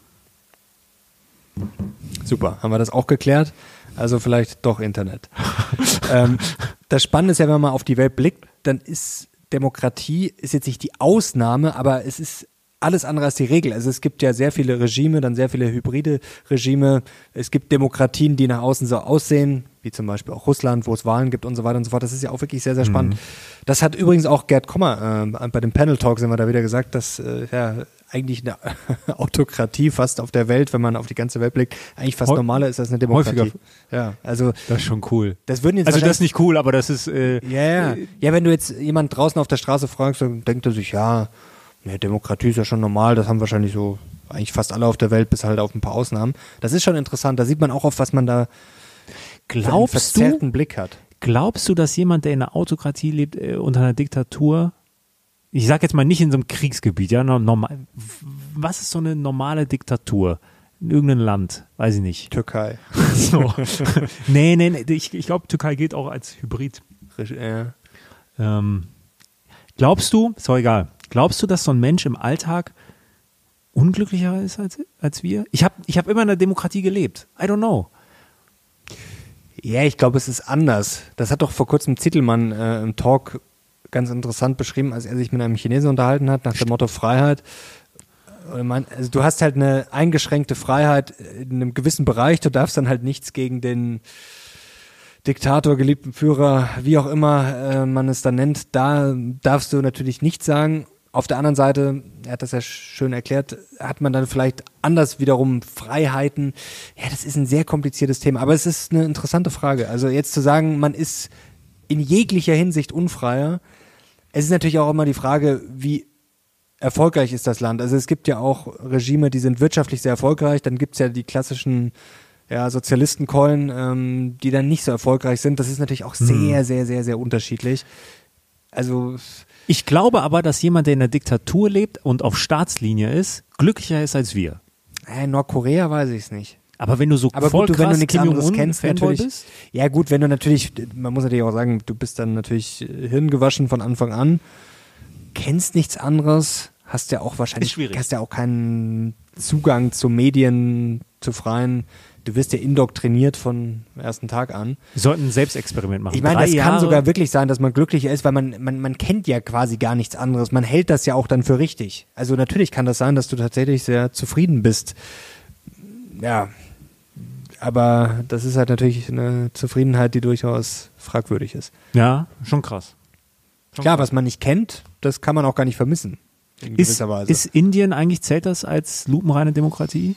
Super, haben wir das auch geklärt? Also vielleicht doch Internet. ähm, das Spannende ist ja, wenn man mal auf die Welt blickt, dann ist Demokratie ist jetzt nicht die Ausnahme, aber es ist alles andere als die Regel. Also es gibt ja sehr viele Regime, dann sehr viele hybride Regime. Es gibt Demokratien, die nach außen so aussehen, wie zum Beispiel auch Russland, wo es Wahlen gibt und so weiter und so fort. Das ist ja auch wirklich sehr, sehr spannend. Das hat übrigens auch Gerd Kommer äh, bei dem Panel Talk sind wir da wieder gesagt, dass äh, ja eigentlich eine Autokratie fast auf der Welt, wenn man auf die ganze Welt blickt, eigentlich fast Häu- normaler ist als eine Demokratie. häufiger. Ja, also Das ist schon cool. das würden jetzt Also das wahrscheinlich- ist nicht cool, aber das ist äh, ja, ja. Ja, wenn du jetzt jemand draußen auf der Straße fragst, dann denkt er sich, ja, ne, Demokratie ist ja schon normal, das haben wahrscheinlich so eigentlich fast alle auf der Welt, bis halt auf ein paar Ausnahmen. Das ist schon interessant, da sieht man auch, auf was man da für einen glaubst du, verzerrten Blick hat. glaubst du, dass jemand, der in einer Autokratie lebt, äh, unter einer Diktatur, ich sag jetzt mal nicht in so einem Kriegsgebiet, ja, no- normal, was ist so eine normale Diktatur? In irgendeinem Land, weiß ich nicht. Türkei. So. nee, nee, nee, ich, ich glaube, Türkei gilt auch als Hybrid. Ja. Ähm, glaubst du, ist doch egal, glaubst du, dass so ein Mensch im Alltag unglücklicher ist als, als wir? Ich habe ich hab immer in der Demokratie gelebt. I don't know. Ja, ich glaube, es ist anders. Das hat doch vor kurzem Zittelmann äh, im Talk ganz interessant beschrieben, als er sich mit einem Chinesen unterhalten hat, nach dem Motto Freiheit. Und man, also du hast halt eine eingeschränkte Freiheit in einem gewissen Bereich, du darfst dann halt nichts gegen den Diktator, geliebten Führer, wie auch immer äh, man es dann nennt, da darfst du natürlich nichts sagen. Auf der anderen Seite, er hat das ja schön erklärt, hat man dann vielleicht anders wiederum Freiheiten. Ja, das ist ein sehr kompliziertes Thema, aber es ist eine interessante Frage. Also jetzt zu sagen, man ist in jeglicher Hinsicht unfreier, es ist natürlich auch immer die Frage, wie erfolgreich ist das Land. Also es gibt ja auch Regime, die sind wirtschaftlich sehr erfolgreich, dann gibt es ja die klassischen ja, Sozialistenkeulen, ähm, die dann nicht so erfolgreich sind. Das ist natürlich auch sehr, hm. sehr, sehr, sehr unterschiedlich. Also ich glaube aber, dass jemand, der in der Diktatur lebt und auf Staatslinie ist, glücklicher ist als wir. Äh, Nordkorea weiß ich es nicht. Aber wenn du so aber voll gut, du, wenn krass du nichts Kim anderes Jong-un kennst, Fanboy natürlich. bist? Ja gut, wenn du natürlich, man muss natürlich auch sagen, du bist dann natürlich hirngewaschen von Anfang an, kennst nichts anderes, hast ja auch wahrscheinlich, hast ja auch keinen Zugang zu Medien, zu freien. Du wirst ja indoktriniert von ersten Tag an. Wir sollten ein Selbstexperiment machen. Ich meine, Drei das Jahre. kann sogar wirklich sein, dass man glücklicher ist, weil man, man, man kennt ja quasi gar nichts anderes. Man hält das ja auch dann für richtig. Also natürlich kann das sein, dass du tatsächlich sehr zufrieden bist. Ja, aber das ist halt natürlich eine Zufriedenheit, die durchaus fragwürdig ist. Ja, schon krass. Schon Klar, krass. was man nicht kennt, das kann man auch gar nicht vermissen. In Ist, gewisser Weise. ist Indien eigentlich, zählt das als lupenreine Demokratie?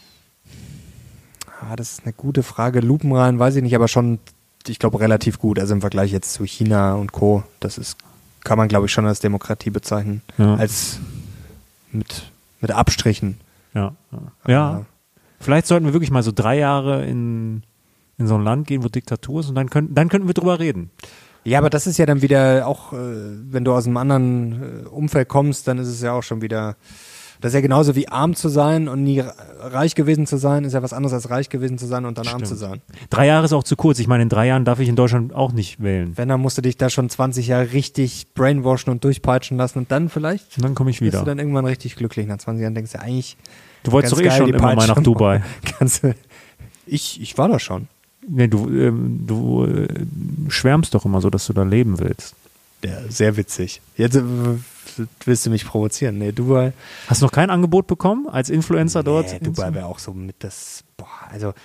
Ah, das ist eine gute Frage. Lupenrein weiß ich nicht, aber schon, ich glaube, relativ gut. Also im Vergleich jetzt zu China und Co. Das ist, kann man, glaube ich, schon als Demokratie bezeichnen. Ja. Als mit, mit Abstrichen. Ja. Ja. ja. Vielleicht sollten wir wirklich mal so drei Jahre in, in so ein Land gehen, wo Diktatur ist und dann, können, dann könnten wir drüber reden. Ja, aber das ist ja dann wieder auch, äh, wenn du aus einem anderen äh, Umfeld kommst, dann ist es ja auch schon wieder. Das ist ja genauso wie arm zu sein und nie reich gewesen zu sein, ist ja was anderes als reich gewesen zu sein und dann Stimmt. arm zu sein. Drei Jahre ist auch zu kurz. Ich meine, in drei Jahren darf ich in Deutschland auch nicht wählen. Wenn, dann musst du dich da schon zwanzig Jahre richtig brainwashen und durchpeitschen lassen und dann vielleicht und dann komme ich wieder. bist du dann irgendwann richtig glücklich. Nach zwanzig Jahren denkst du eigentlich, du wolltest doch eh geil, schon die immer mal nach Peitsche. Dubai. Ganze, ich, ich war da schon. Nee, du ähm, du äh, schwärmst doch immer so, dass du da leben willst. Ja, sehr witzig. Jetzt äh, willst du mich provozieren. Nee, Dubai. Hast du noch kein Angebot bekommen als Influencer dort? Nee, Dubai wäre auch so mit das, boah, also,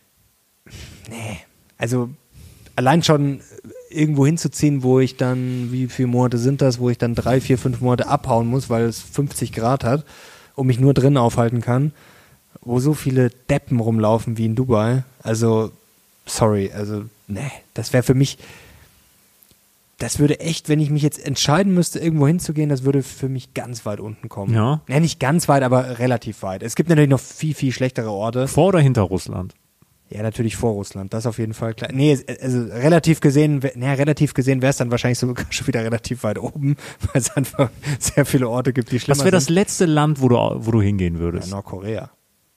nee, also allein schon irgendwo hinzuziehen, wo ich dann, wie viele Monate sind das, wo ich dann drei, vier, fünf Monate abhauen muss, weil es fünfzig Grad hat und mich nur drin aufhalten kann, wo so viele Deppen rumlaufen wie in Dubai, also, sorry, also, nee, das wäre für mich, das würde echt, wenn ich mich jetzt entscheiden müsste, irgendwo hinzugehen, das würde für mich ganz weit unten kommen. Ja. Ja, nicht ganz weit, aber relativ weit. Es gibt natürlich noch viel, viel schlechtere Orte. Vor oder hinter Russland? Ja, natürlich vor Russland, das auf jeden Fall klar. Nee, also relativ gesehen, naja, relativ gesehen wäre es dann wahrscheinlich sogar schon wieder relativ weit oben, weil es einfach sehr viele Orte gibt, die schlimmer sind. Was wäre das letzte Land, wo du, wo du hingehen würdest? Ja, Nordkorea.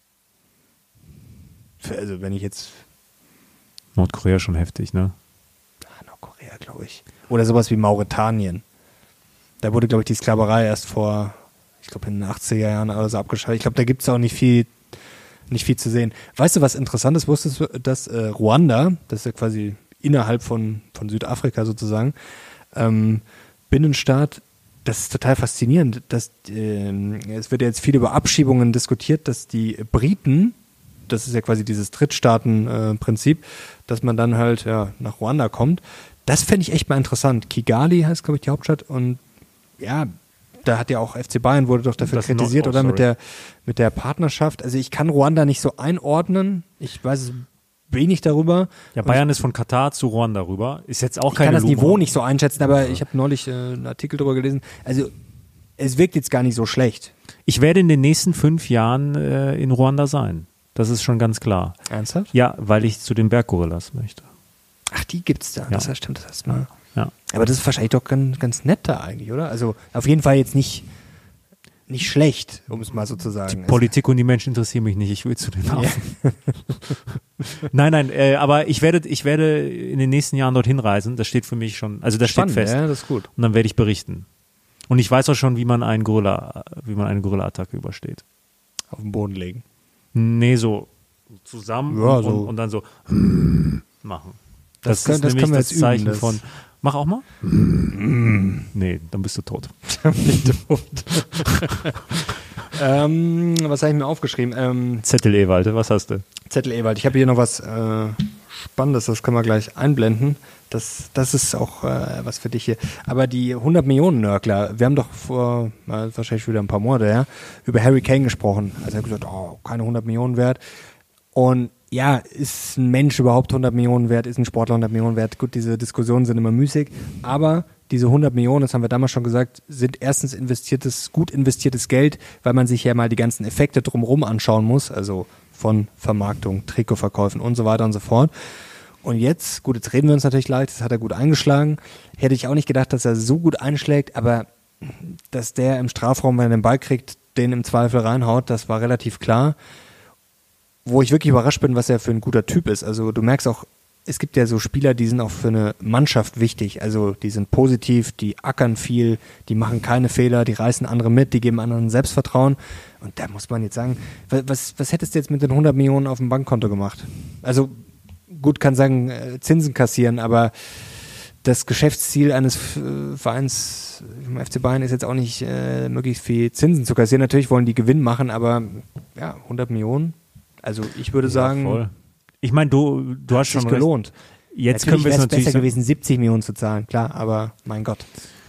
Also wenn ich jetzt... Nordkorea schon heftig, ne? Ah, Nordkorea, glaube ich. Oder sowas wie Mauretanien. Da wurde, glaube ich, die Sklaverei erst vor, ich glaube, in den achtziger Jahren oder so abgeschafft. Ich glaube, da gibt es auch nicht viel, nicht viel zu sehen. Weißt du, was interessant ist? Wusstest du, dass äh, Ruanda, das ist ja quasi innerhalb von, von Südafrika sozusagen, ähm, Binnenstaat, das ist total faszinierend. Dass, ähm, es wird ja jetzt viel über Abschiebungen diskutiert, dass die Briten, das ist ja quasi dieses Drittstaaten-Prinzip, dass man dann halt ja, nach Ruanda kommt. Das fände ich echt mal interessant. Kigali heißt, glaube ich, die Hauptstadt und ja, da hat ja auch F C Bayern wurde doch dafür das kritisiert, not, oh, oder mit der, mit der Partnerschaft. Also ich kann Ruanda nicht so einordnen. Ich weiß wenig darüber. Ja, Bayern ist von Katar zu Ruanda rüber. Ist jetzt auch Ich keine kann das Lupe. Niveau nicht so einschätzen, aber ich habe neulich äh, einen Artikel darüber gelesen. Also es wirkt jetzt gar nicht so schlecht. Ich werde in den nächsten fünf Jahren äh, in Ruanda sein. Das ist schon ganz klar. Ernsthaft? Ja, weil ich zu den Berggorillas möchte. Ach, die gibt's da. Ja. Das stimmt, das hast du mal. Ja. Aber das ist wahrscheinlich doch ganz, ganz nett da eigentlich, oder? Also auf jeden Fall jetzt nicht, nicht schlecht, um es mal so zu sagen. Die Politik und die Menschen interessieren mich nicht. Ich will zu den Affen. Ja. nein, nein, äh, aber ich werde, ich werde in den nächsten Jahren dorthin reisen. Das steht für mich schon, also das Spannend, steht fest. Ja, das ist gut. Und dann werde ich berichten. Und ich weiß auch schon, wie man einen Gorilla, wie man eine Gorilla-Attacke übersteht. Auf den Boden legen. Nee, so zusammen ja, und, so. und, und dann so machen. Das, Das, können, ist das nämlich können wir das jetzt Zeichen üben, das von. Mach auch mal. Nee, dann bist du tot. Dann bin ich tot. ähm, was habe ich mir aufgeschrieben? Ähm, Zettel Ewald, was hast du? Zettel Ewald. Ich habe hier noch was äh, Spannendes, das können wir gleich einblenden. Das, das ist auch äh, was für dich hier. Aber die hundert Millionen Nörgler, wir haben doch vor, äh, wahrscheinlich wieder ein paar Monate her, über Harry Kane gesprochen. Also er hat gesagt, oh, keine hundert Millionen wert. Und ja, ist ein Mensch überhaupt hundert Millionen wert? Ist ein Sportler hundert Millionen wert? Gut, diese Diskussionen sind immer müßig. Aber diese hundert Millionen, das haben wir damals schon gesagt, sind erstens investiertes, gut investiertes Geld, weil man sich ja mal die ganzen Effekte drumherum anschauen muss. Also von Vermarktung, Trikotverkäufen und so weiter und so fort. Und jetzt, gut, jetzt reden wir uns natürlich leicht, das hat er gut eingeschlagen. Hätte ich auch nicht gedacht, dass er so gut einschlägt, aber dass der im Strafraum, wenn er den Ball kriegt, den im Zweifel reinhaut, das war relativ klar. Wo ich wirklich überrascht bin, was er für ein guter Typ ist. Also du merkst auch, es gibt ja so Spieler, die sind auch für eine Mannschaft wichtig. Also die sind positiv, die ackern viel, die machen keine Fehler, die reißen andere mit, die geben anderen Selbstvertrauen. Und da muss man jetzt sagen, was, was hättest du jetzt mit den hundert Millionen auf dem Bankkonto gemacht? Also gut, kann sagen, Zinsen kassieren, aber das Geschäftsziel eines Vereins im F C Bayern ist jetzt auch nicht, äh, möglichst viel Zinsen zu kassieren. Natürlich wollen die Gewinn machen, aber ja, hundert Millionen. Also ich würde ja, sagen, voll. Ich meine, du, du hast schon gelohnt. Jetzt natürlich können wir es natürlich besser gewesen, siebzig Millionen zu zahlen, klar, aber mein Gott.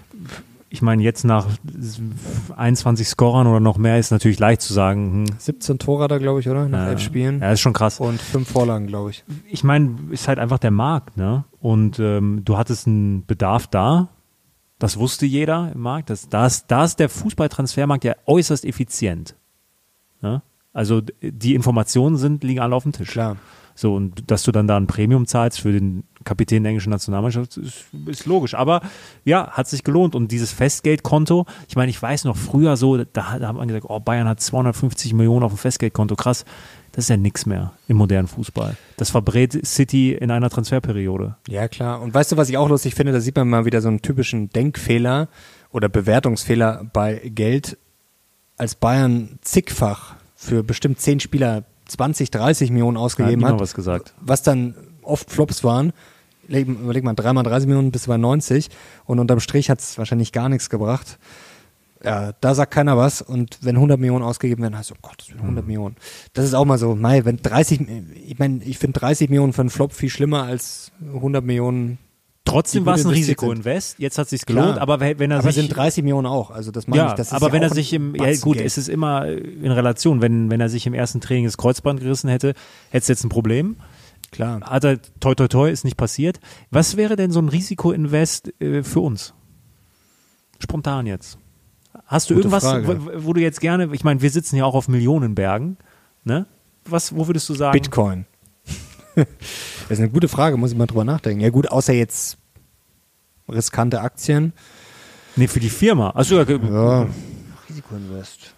Ich meine, jetzt nach einundzwanzig Scorern oder noch mehr ist natürlich leicht zu sagen. Hm. siebzehn Tore da, glaube ich, oder? Nach Ja, elf Spielen. Ja, ist schon krass. Und fünf Vorlagen, glaube ich. Ich meine, ist halt einfach der Markt, ne? Und ähm, du hattest einen Bedarf da. Das wusste jeder im Markt. Das, da, ist, da ist der Fußballtransfermarkt ja äußerst effizient. Ne? Also die Informationen sind, liegen alle auf dem Tisch. Klar. So, und dass du dann da ein Premium zahlst für den Kapitän der englischen Nationalmannschaft, ist, ist logisch. Aber ja, hat sich gelohnt. Und dieses Festgeldkonto, ich meine, ich weiß noch früher so, da, da hat man gesagt, oh, Bayern hat zweihundertfünfzig Millionen auf dem Festgeldkonto. Krass, das ist ja nichts mehr im modernen Fußball. Das verbrät City in einer Transferperiode. Ja, klar. Und weißt du, was ich auch lustig finde? Da sieht man mal wieder so einen typischen Denkfehler oder Bewertungsfehler bei Geld. Als Bayern zigfach für bestimmt zehn Spieler zwanzig, dreißig Millionen ausgegeben hat, was gesagt. Was dann oft Flops waren. Überleg mal, dreimal dreißig Millionen bis bei neunzig und unterm Strich hat es wahrscheinlich gar nichts gebracht. Ja, da sagt keiner was und wenn hundert Millionen ausgegeben werden, heißt so, oh Gott, hundert mhm. Millionen. Das ist auch mal so, mei, wenn dreißig, ich meine, ich finde dreißig Millionen für einen Flop viel schlimmer als hundert Millionen. Trotzdem war es ein Risikoinvest, jetzt hat es sich gelohnt, Klar. aber wenn er aber sich... sind dreißig Millionen auch, also das meine ja, ich, das ist aber ja wenn auch er sich im, ja gut, Geld. es ist immer in Relation, wenn, wenn er sich im ersten Training das Kreuzband gerissen hätte, hätte es jetzt ein Problem. Klar. Hat er, toi toi toi, ist nicht passiert. Was wäre denn so ein Risikoinvest äh, für uns? Spontan jetzt. Hast du Gute irgendwas, Frage. wo, wo du jetzt gerne, ich meine, wir sitzen ja auch auf Millionenbergen, ne? Was, wo würdest du sagen? Bitcoin. Das ist eine gute Frage, muss ich mal drüber nachdenken. Ja gut, außer jetzt riskante Aktien. Nee, für die Firma. Achso, ja. Ja, Risikoinvest.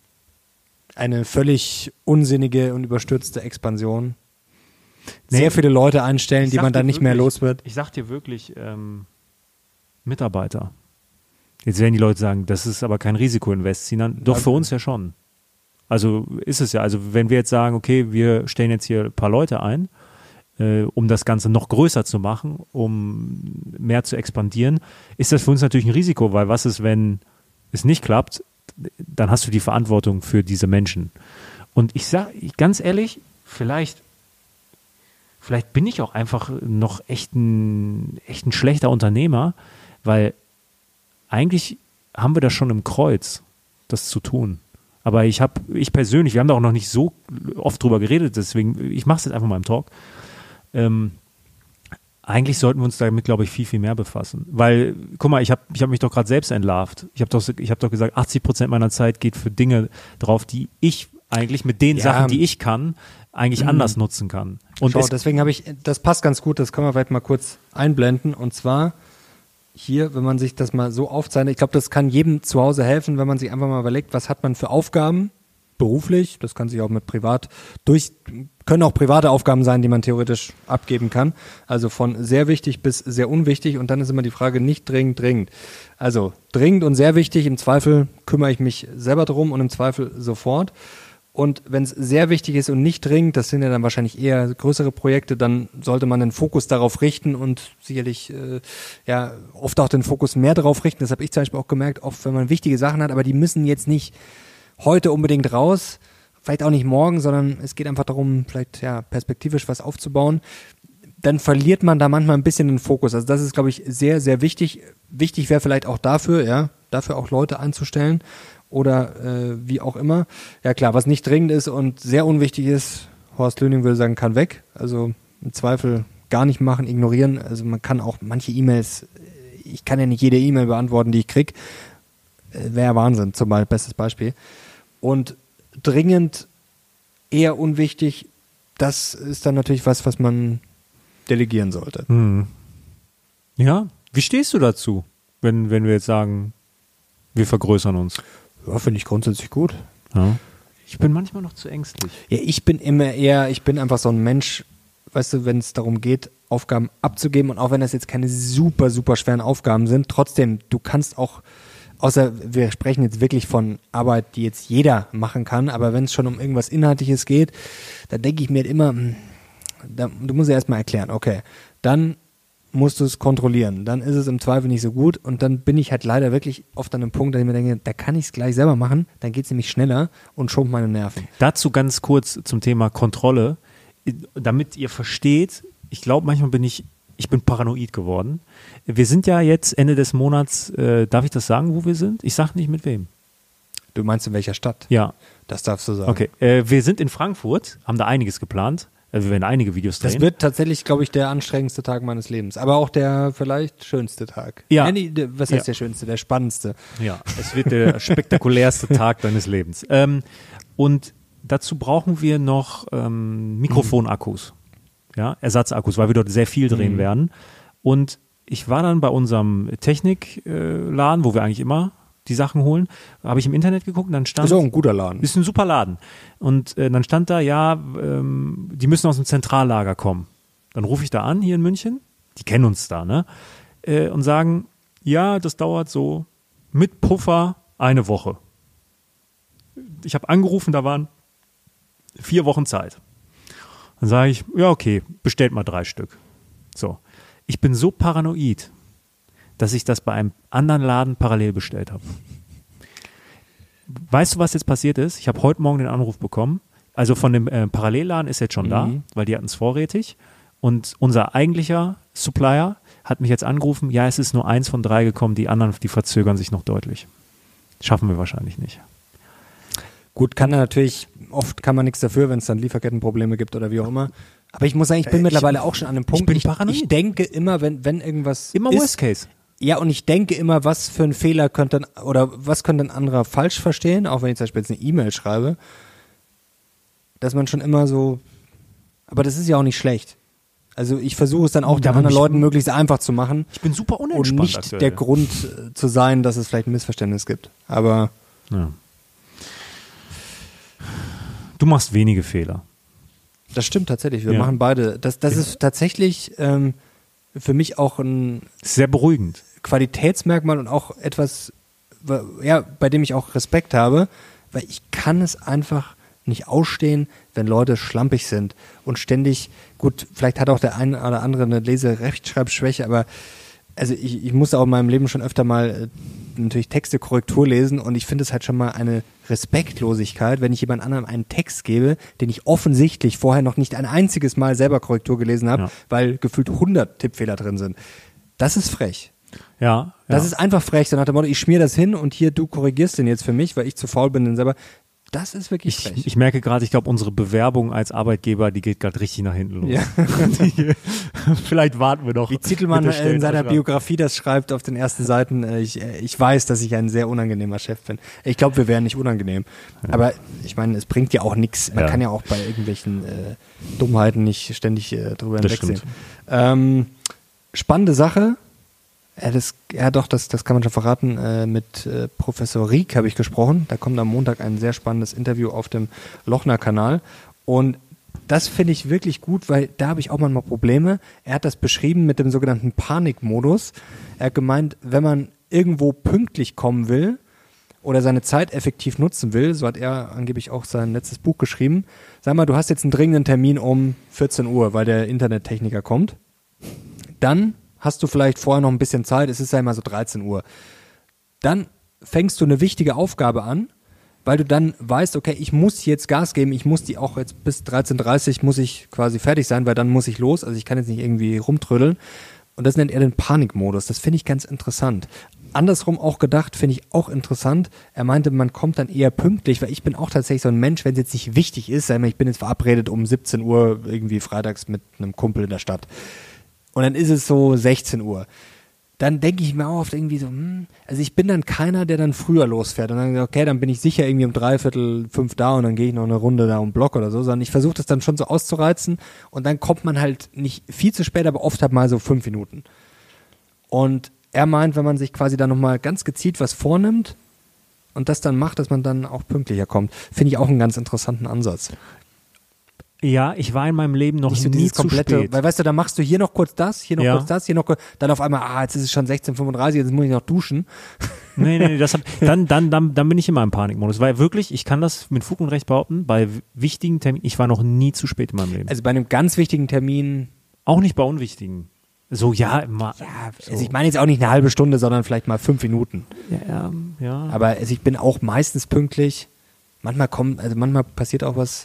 Eine völlig unsinnige und überstürzte Expansion. Nee, Sehr viele Leute einstellen, die man dann nicht wirklich, mehr los wird. Ich sag dir wirklich, ähm, Mitarbeiter. Jetzt werden die Leute sagen, das ist aber kein Risikoinvest. Sinan. Doch für uns ja schon. Also ist es ja. Also wenn wir jetzt sagen, okay, wir stellen jetzt hier ein paar Leute ein, äh, um das Ganze noch größer zu machen, um mehr zu expandieren, ist das für uns natürlich ein Risiko, weil was ist, wenn es nicht klappt, dann hast du die Verantwortung für diese Menschen. Und ich sage ganz ehrlich, vielleicht Vielleicht bin ich auch einfach noch echt ein, echt ein schlechter Unternehmer, weil eigentlich haben wir das schon im Kreuz, das zu tun. Aber ich habe, ich persönlich, wir haben da auch noch nicht so oft drüber geredet, deswegen, ich mache es jetzt einfach mal im Talk. Ähm, eigentlich sollten wir uns damit, glaube ich, viel, viel mehr befassen. Weil, guck mal, ich habe ich hab mich doch gerade selbst entlarvt. Ich habe doch, ich hab doch gesagt, achtzig Prozent meiner Zeit geht für Dinge drauf, die ich eigentlich mit den Ja. Sachen, die ich kann, eigentlich Mhm. anders nutzen kann. Und Schau, es, deswegen habe ich, das passt ganz gut, das können wir vielleicht mal kurz einblenden. Und zwar hier, wenn man sich das mal so aufzeichnet, ich glaube, das kann jedem zu Hause helfen, wenn man sich einfach mal überlegt, was hat man für Aufgaben beruflich, das kann sich auch mit privat durch, können auch private Aufgaben sein, die man theoretisch abgeben kann. Also von sehr wichtig bis sehr unwichtig und dann ist immer die Frage, nicht dringend, dringend. Also dringend und sehr wichtig, im Zweifel kümmere ich mich selber drum und im Zweifel sofort. Und wenn es sehr wichtig ist und nicht dringend, das sind ja dann wahrscheinlich eher größere Projekte, dann sollte man den Fokus darauf richten und sicherlich äh, ja oft auch den Fokus mehr darauf richten. Das habe ich zum Beispiel auch gemerkt, oft wenn man wichtige Sachen hat, aber die müssen jetzt nicht heute unbedingt raus, vielleicht auch nicht morgen, sondern es geht einfach darum, vielleicht ja perspektivisch was aufzubauen. dann verliert man da manchmal ein bisschen den Fokus. Also das ist, glaube ich, sehr, sehr wichtig. Wichtig wäre vielleicht auch dafür, ja, dafür auch Leute einzustellen oder äh, wie auch immer. Ja klar, was nicht dringend ist und sehr unwichtig ist, Horst Löning würde sagen, kann weg. Also im Zweifel gar nicht machen, ignorieren. Also man kann auch manche E-Mails, ich kann ja nicht jede E-Mail beantworten, die ich kriege. Äh, Wäre ja Wahnsinn, zum Beispiel, bestes Beispiel. Und dringend, eher unwichtig, das ist dann natürlich was, was man delegieren sollte. Hm. Ja, wie stehst du dazu, wenn, wenn wir jetzt sagen, wir vergrößern uns? Ja, finde ich grundsätzlich gut. Ja. Ich bin manchmal noch zu ängstlich. Ja, ich bin immer eher, ich bin einfach so ein Mensch, weißt du, wenn es darum geht, Aufgaben abzugeben und auch wenn das jetzt keine super, super schweren Aufgaben sind, trotzdem, du kannst auch, außer wir sprechen jetzt wirklich von Arbeit, die jetzt jeder machen kann, aber wenn es schon um irgendwas Inhaltliches geht, da denke ich mir immer, da, du musst ja erstmal erklären, okay, dann musst du es kontrollieren, dann ist es im Zweifel nicht so gut und dann bin ich halt leider wirklich oft an einem Punkt, dass ich mir denke, da kann ich es gleich selber machen, dann geht es nämlich schneller und schont meine Nerven. Dazu ganz kurz zum Thema Kontrolle, damit ihr versteht, ich glaube manchmal bin ich, ich bin paranoid geworden. Wir sind ja jetzt Ende des Monats, äh, darf ich das sagen, wo wir sind? Ich sage nicht mit wem. Du meinst in welcher Stadt? Ja. Das darfst du sagen. Okay, äh, wir sind in Frankfurt, haben da einiges geplant. Wir werden einige Videos drehen. Das wird tatsächlich, glaube ich, der anstrengendste Tag meines Lebens. Aber auch der vielleicht schönste Tag. Ja. Nee, nee, was heißt Ja. der schönste? Der spannendste. Ja, es wird der spektakulärste Tag deines Lebens. Ähm, und dazu brauchen wir noch ähm, Mikrofonakkus. Ja, Ersatzakkus, weil wir dort sehr viel drehen Mhm. werden. Und ich war dann bei unserem Technikladen, wo wir eigentlich immer die Sachen holen, habe ich im Internet geguckt und dann stand... Ist auch ein guter Laden. Ist ein super Laden. Und äh, dann stand da, ja, ähm, die müssen aus dem Zentrallager kommen. Dann rufe ich da an, hier in München, die kennen uns da, ne? Äh, und sagen, ja, das dauert so mit Puffer eine Woche. Ich habe angerufen, da waren vier Wochen Zeit. Dann sage ich, ja, okay, bestellt mal drei Stück. So. Ich bin so paranoid, dass ich das bei einem anderen Laden parallel bestellt habe. Weißt du, was jetzt passiert ist? Ich habe heute Morgen den Anruf bekommen. Also von dem äh, Parallelladen ist jetzt schon Mhm. da, weil die hatten es vorrätig. Und unser eigentlicher Supplier hat mich jetzt angerufen, ja, es ist nur eins von drei gekommen, die anderen, die verzögern sich noch deutlich. Schaffen wir wahrscheinlich nicht. Gut, kann er natürlich, oft kann man nichts dafür, wenn es dann Lieferkettenprobleme gibt oder wie auch immer. Aber ich muss sagen, ich bin Äh, mittlerweile ich- auch schon an einem Punkt. bin ich, paranoid. ich denke immer, wenn, wenn irgendwas Immer ist, Worst Case. ja, und ich denke immer, was für ein Fehler könnte ein, oder was könnte ein anderer falsch verstehen, auch wenn ich zum Beispiel jetzt eine E-Mail schreibe, dass man schon immer so, aber das ist ja auch nicht schlecht. Also ich versuche es dann auch Ja, den aber anderen mich- Leuten möglichst einfach zu machen Ich bin super und unentspannt nicht aktuell. der Grund äh, zu sein, dass es vielleicht ein Missverständnis gibt. Aber Ja. Du machst wenige Fehler. das stimmt tatsächlich, wir Ja. machen beide. Das, das ist tatsächlich ähm, für mich auch ein Sehr beruhigend. Qualitätsmerkmal und auch etwas, wa- ja, bei dem ich auch Respekt habe, weil ich kann es einfach nicht ausstehen, wenn Leute schlampig sind und ständig, gut, vielleicht hat auch der eine oder andere eine Lese-Rechtschreibschwäche, aber also ich, ich musste auch in meinem Leben schon öfter mal äh, natürlich Texte Korrektur lesen und ich finde es halt schon mal eine Respektlosigkeit, wenn ich jemand anderem einen Text gebe, den ich offensichtlich vorher noch nicht ein einziges Mal selber Korrektur gelesen habe, Ja. weil gefühlt hundert Tippfehler drin sind. Das ist frech. Ja. Das ja. ist einfach frech, so nach dem Motto, ich schmier das hin und hier, du korrigierst den jetzt für mich, weil ich zu faul bin, den selber. Das ist wirklich frech. Ich, ich merke gerade, ich glaube, unsere Bewerbung als Arbeitgeber, die geht gerade richtig nach hinten los. Ja. Die, vielleicht warten wir noch. Wie Zittelmann mit der in seiner Stellenausschreibung. Biografie das schreibt auf den ersten Seiten, äh, ich, äh, ich weiß, dass ich ein sehr unangenehmer Chef bin. Ich glaube, wir wären nicht unangenehm. Aber ich meine, es bringt ja auch nichts. Man Ja. kann ja auch bei irgendwelchen äh, Dummheiten nicht ständig äh, drüber Das hinwegsehen. stimmt. Ähm, spannende Sache. Ja, das, ja doch, das, das kann man schon verraten. Äh, mit äh, Professor Rieck habe ich gesprochen. Da kommt am Montag ein sehr spannendes Interview auf dem Lochner-Kanal. Und das finde ich wirklich gut, weil da habe ich auch manchmal Probleme. Er hat das beschrieben mit dem sogenannten Panikmodus. Er hat gemeint, wenn man irgendwo pünktlich kommen will oder seine Zeit effektiv nutzen will, so hat er angeblich auch sein letztes Buch geschrieben, sag mal, du hast jetzt einen dringenden Termin um vierzehn Uhr, weil der Internettechniker kommt. Dann hast du vielleicht vorher noch ein bisschen Zeit, es ist ja immer so dreizehn Uhr. Dann fängst du eine wichtige Aufgabe an, weil du dann weißt, okay, ich muss jetzt Gas geben, ich muss die auch jetzt bis dreizehn Uhr dreißig muss ich quasi fertig sein, weil dann muss ich los, also ich kann jetzt nicht irgendwie rumtrödeln. Und das nennt er den Panikmodus. Das finde ich ganz interessant. Andersrum auch gedacht, finde ich auch interessant. Er meinte, man kommt dann eher pünktlich, weil ich bin auch tatsächlich so ein Mensch, wenn es jetzt nicht wichtig ist, sagen wir, ich bin jetzt verabredet um siebzehn Uhr irgendwie freitags mit einem Kumpel in der Stadt. Und dann ist es so sechzehn Uhr. Dann denke ich mir auch oft irgendwie so, hm, also ich bin dann keiner, der dann früher losfährt und dann, okay, dann bin ich sicher irgendwie um dreiviertel fünf da und dann gehe ich noch eine Runde da um den Block oder so, sondern ich versuche das dann schon so auszureizen und dann kommt man halt nicht viel zu spät, aber oft halt mal so fünf Minuten. Und er meint, wenn man sich quasi da nochmal ganz gezielt was vornimmt und das dann macht, dass man dann auch pünktlicher kommt, finde ich auch einen ganz interessanten Ansatz. Ja, ich war in meinem Leben noch Nicht so nie zu komplette, spät. weil weißt du, da machst du hier noch kurz das, hier noch Ja. kurz das, hier noch kurz, dann auf einmal, ah, jetzt ist es schon sechzehn Uhr fünfunddreißig, jetzt muss ich noch duschen. Nee, nee, nee, das hat, dann, dann, dann, dann bin ich immer im Panikmodus. Weil wirklich, ich kann das mit Fug und Recht behaupten, bei wichtigen Terminen, ich war noch nie zu spät in meinem Leben. Also bei einem ganz wichtigen Termin, Auch nicht bei unwichtigen. So, ja, immer. ja, so. also ich meine jetzt auch nicht eine halbe Stunde, sondern vielleicht mal fünf Minuten. Ja, ja, ja. Aber also ich bin auch meistens pünktlich. Manchmal kommt, also manchmal passiert auch was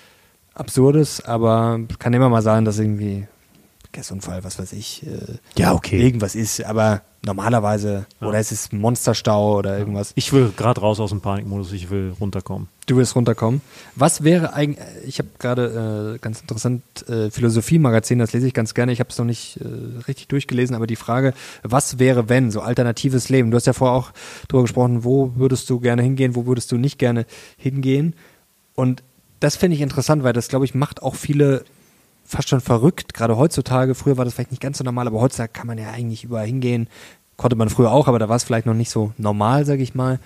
Absurdes, aber kann immer mal sein, dass irgendwie Verkehrsunfall, was weiß ich, äh, Ja, okay. irgendwas ist, aber normalerweise, Ja. oder es ist Monsterstau oder irgendwas. Ich will gerade raus aus dem Panikmodus, ich will runterkommen. Du willst runterkommen. Was wäre eigentlich, ich habe gerade äh, ganz interessant äh, Philosophie-Magazin, das lese ich ganz gerne, ich habe es noch nicht äh, richtig durchgelesen, aber die Frage, was wäre wenn, so alternatives Leben. Du hast ja vorher auch darüber gesprochen, wo würdest du gerne hingehen, wo würdest du nicht gerne hingehen. Und das finde ich interessant, weil das, glaube ich, macht auch viele fast schon verrückt, gerade heutzutage. Früher war das vielleicht nicht ganz so normal, aber heutzutage kann man ja eigentlich überall hingehen. Konnte man früher auch, aber da war es vielleicht noch nicht so normal, sage ich mal.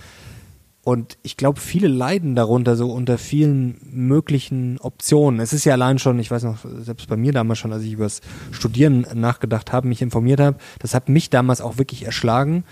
Und ich glaube, viele leiden darunter, so unter vielen möglichen Optionen. Es ist ja allein schon, ich weiß noch, selbst bei mir damals schon, als ich über das Studieren nachgedacht habe, mich informiert habe, das hat mich damals auch wirklich erschlagen.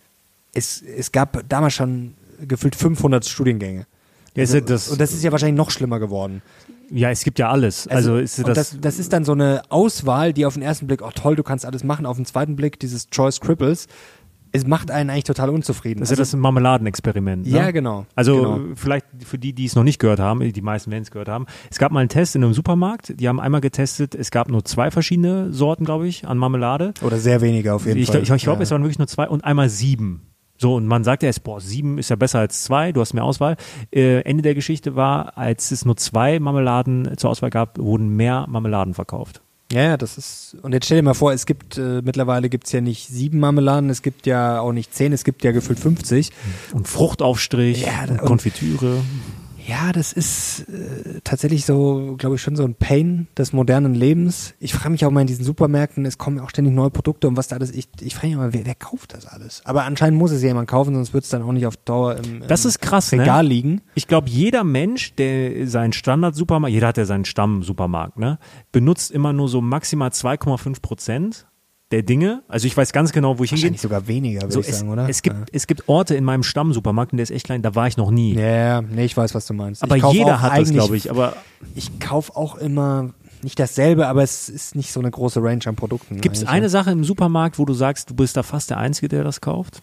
Es, es gab damals schon gefühlt fünfhundert Studiengänge. Ja, Also, das- und das ist ja wahrscheinlich noch schlimmer geworden. Ja, es gibt ja alles. Also, ist und das, das, das ist dann so eine Auswahl, die auf den ersten Blick, oh toll, du kannst alles machen, auf den zweiten Blick dieses Choice Cripples, es macht einen eigentlich total unzufrieden. das ist ja das Marmeladenexperiment. Ne? Ja, genau. Also genau. vielleicht für die, die es noch nicht gehört haben, die meisten werden es gehört haben. Es gab mal einen Test in einem Supermarkt, die haben einmal getestet, es gab nur zwei verschiedene Sorten, glaube ich, an Marmelade. Oder sehr wenige auf jeden Ich, Fall. ich, ich glaube, ja. es waren wirklich nur zwei und einmal sieben. So, und man sagt ja jetzt, boah, sieben ist ja besser als zwei, du hast mehr Auswahl. Äh, Ende der Geschichte war, als es nur zwei Marmeladen zur Auswahl gab, wurden mehr Marmeladen verkauft. Ja, ja, das ist, und jetzt stell dir mal vor, es gibt, äh, mittlerweile gibt es ja nicht sieben Marmeladen, es gibt ja auch nicht zehn, es gibt ja gefühlt fünfzig. Und Fruchtaufstrich, Ja, und und- Konfitüre. Ja, das ist äh, tatsächlich so, glaube ich, schon so ein Pain des modernen Lebens. Ich frage mich auch mal in diesen Supermärkten, es kommen ja auch ständig neue Produkte und was da alles, ich, ich frage mich mal, wer, wer kauft das alles? Aber anscheinend muss es ja jemand kaufen, sonst wird es dann auch nicht auf Dauer im, im Das ist krass, ne? Regal liegen. Ich glaube, jeder Mensch, der seinen Standard-Supermarkt, jeder hat ja seinen Stamm-Supermarkt, ne, benutzt immer nur so maximal zwei Komma fünf Prozent der Dinge. Also ich weiß ganz genau, wo ich hingehe. Wahrscheinlich sogar weniger, würde So, ich es, sagen, oder? es, gibt, es gibt Orte in meinem Stammsupermarkt, und der ist echt klein, da war ich noch nie. ja, ja, nee, ich weiß, was du meinst. Aber ich kauf jeder auch hat das, eigentlich- glaube ich. Aber Ich kaufe auch immer, nicht dasselbe, aber es ist nicht so eine große Range an Produkten. gibt es eigentlich, eine ja. Sache im Supermarkt, wo du sagst, du bist da fast der Einzige, der das kauft?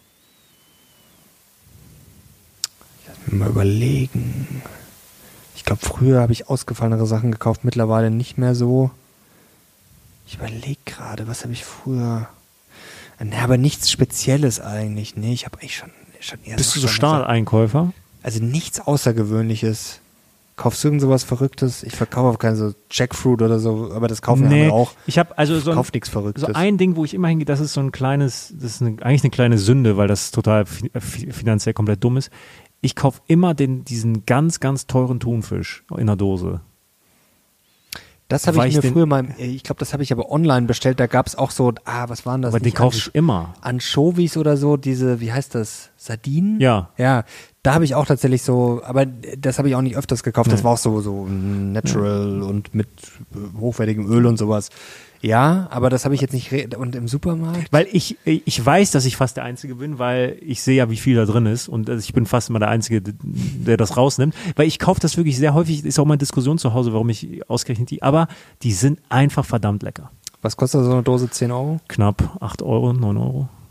Mal überlegen. Ich glaube, früher habe ich ausgefallenere Sachen gekauft, mittlerweile nicht mehr so. Ich überlege gerade, was habe ich früher. Ne, aber nichts Spezielles eigentlich. Nee, ich habe eigentlich schon, schon eher Bist du so Standard- Standardeinkäufer? Also nichts Außergewöhnliches. Kaufst du irgend sowas Verrücktes? Ich verkaufe auch kein so Jackfruit oder so, aber das kaufen wir auch. Ich habe also so ein, Kauf nichts Verrücktes. so ein Ding, wo ich immer hingehe, das ist so ein kleines, das ist eine, eigentlich eine kleine Sünde, weil das total fi fi finanziell komplett dumm ist. Ich kaufe immer den, diesen ganz, ganz teuren Thunfisch in der Dose. Das habe Weil ich ich mir den- früher mal, ich glaube, das habe ich aber online bestellt. Da gab es auch so, ah, was waren das? Aber den Nicht kaufe Anch- ich immer. Anchovies oder so, diese, wie heißt das? Sardinen? Ja. Ja, da habe ich auch tatsächlich so, aber das habe ich auch nicht öfters gekauft. Das Nee. war auch so, so natural und mit äh, hochwertigem Öl und sowas. Ja, aber das habe ich jetzt nicht, re- und im Supermarkt? Weil ich, ich weiß, dass ich fast der Einzige bin, weil ich sehe ja, wie viel da drin ist und also ich bin fast immer der Einzige, der das rausnimmt, weil ich kaufe das wirklich sehr häufig, ist auch mal Diskussion zu Hause, warum ich ausgerechnet die, aber die sind einfach verdammt lecker. Was kostet so eine Dose? zehn Euro? Knapp acht Euro, neun Euro.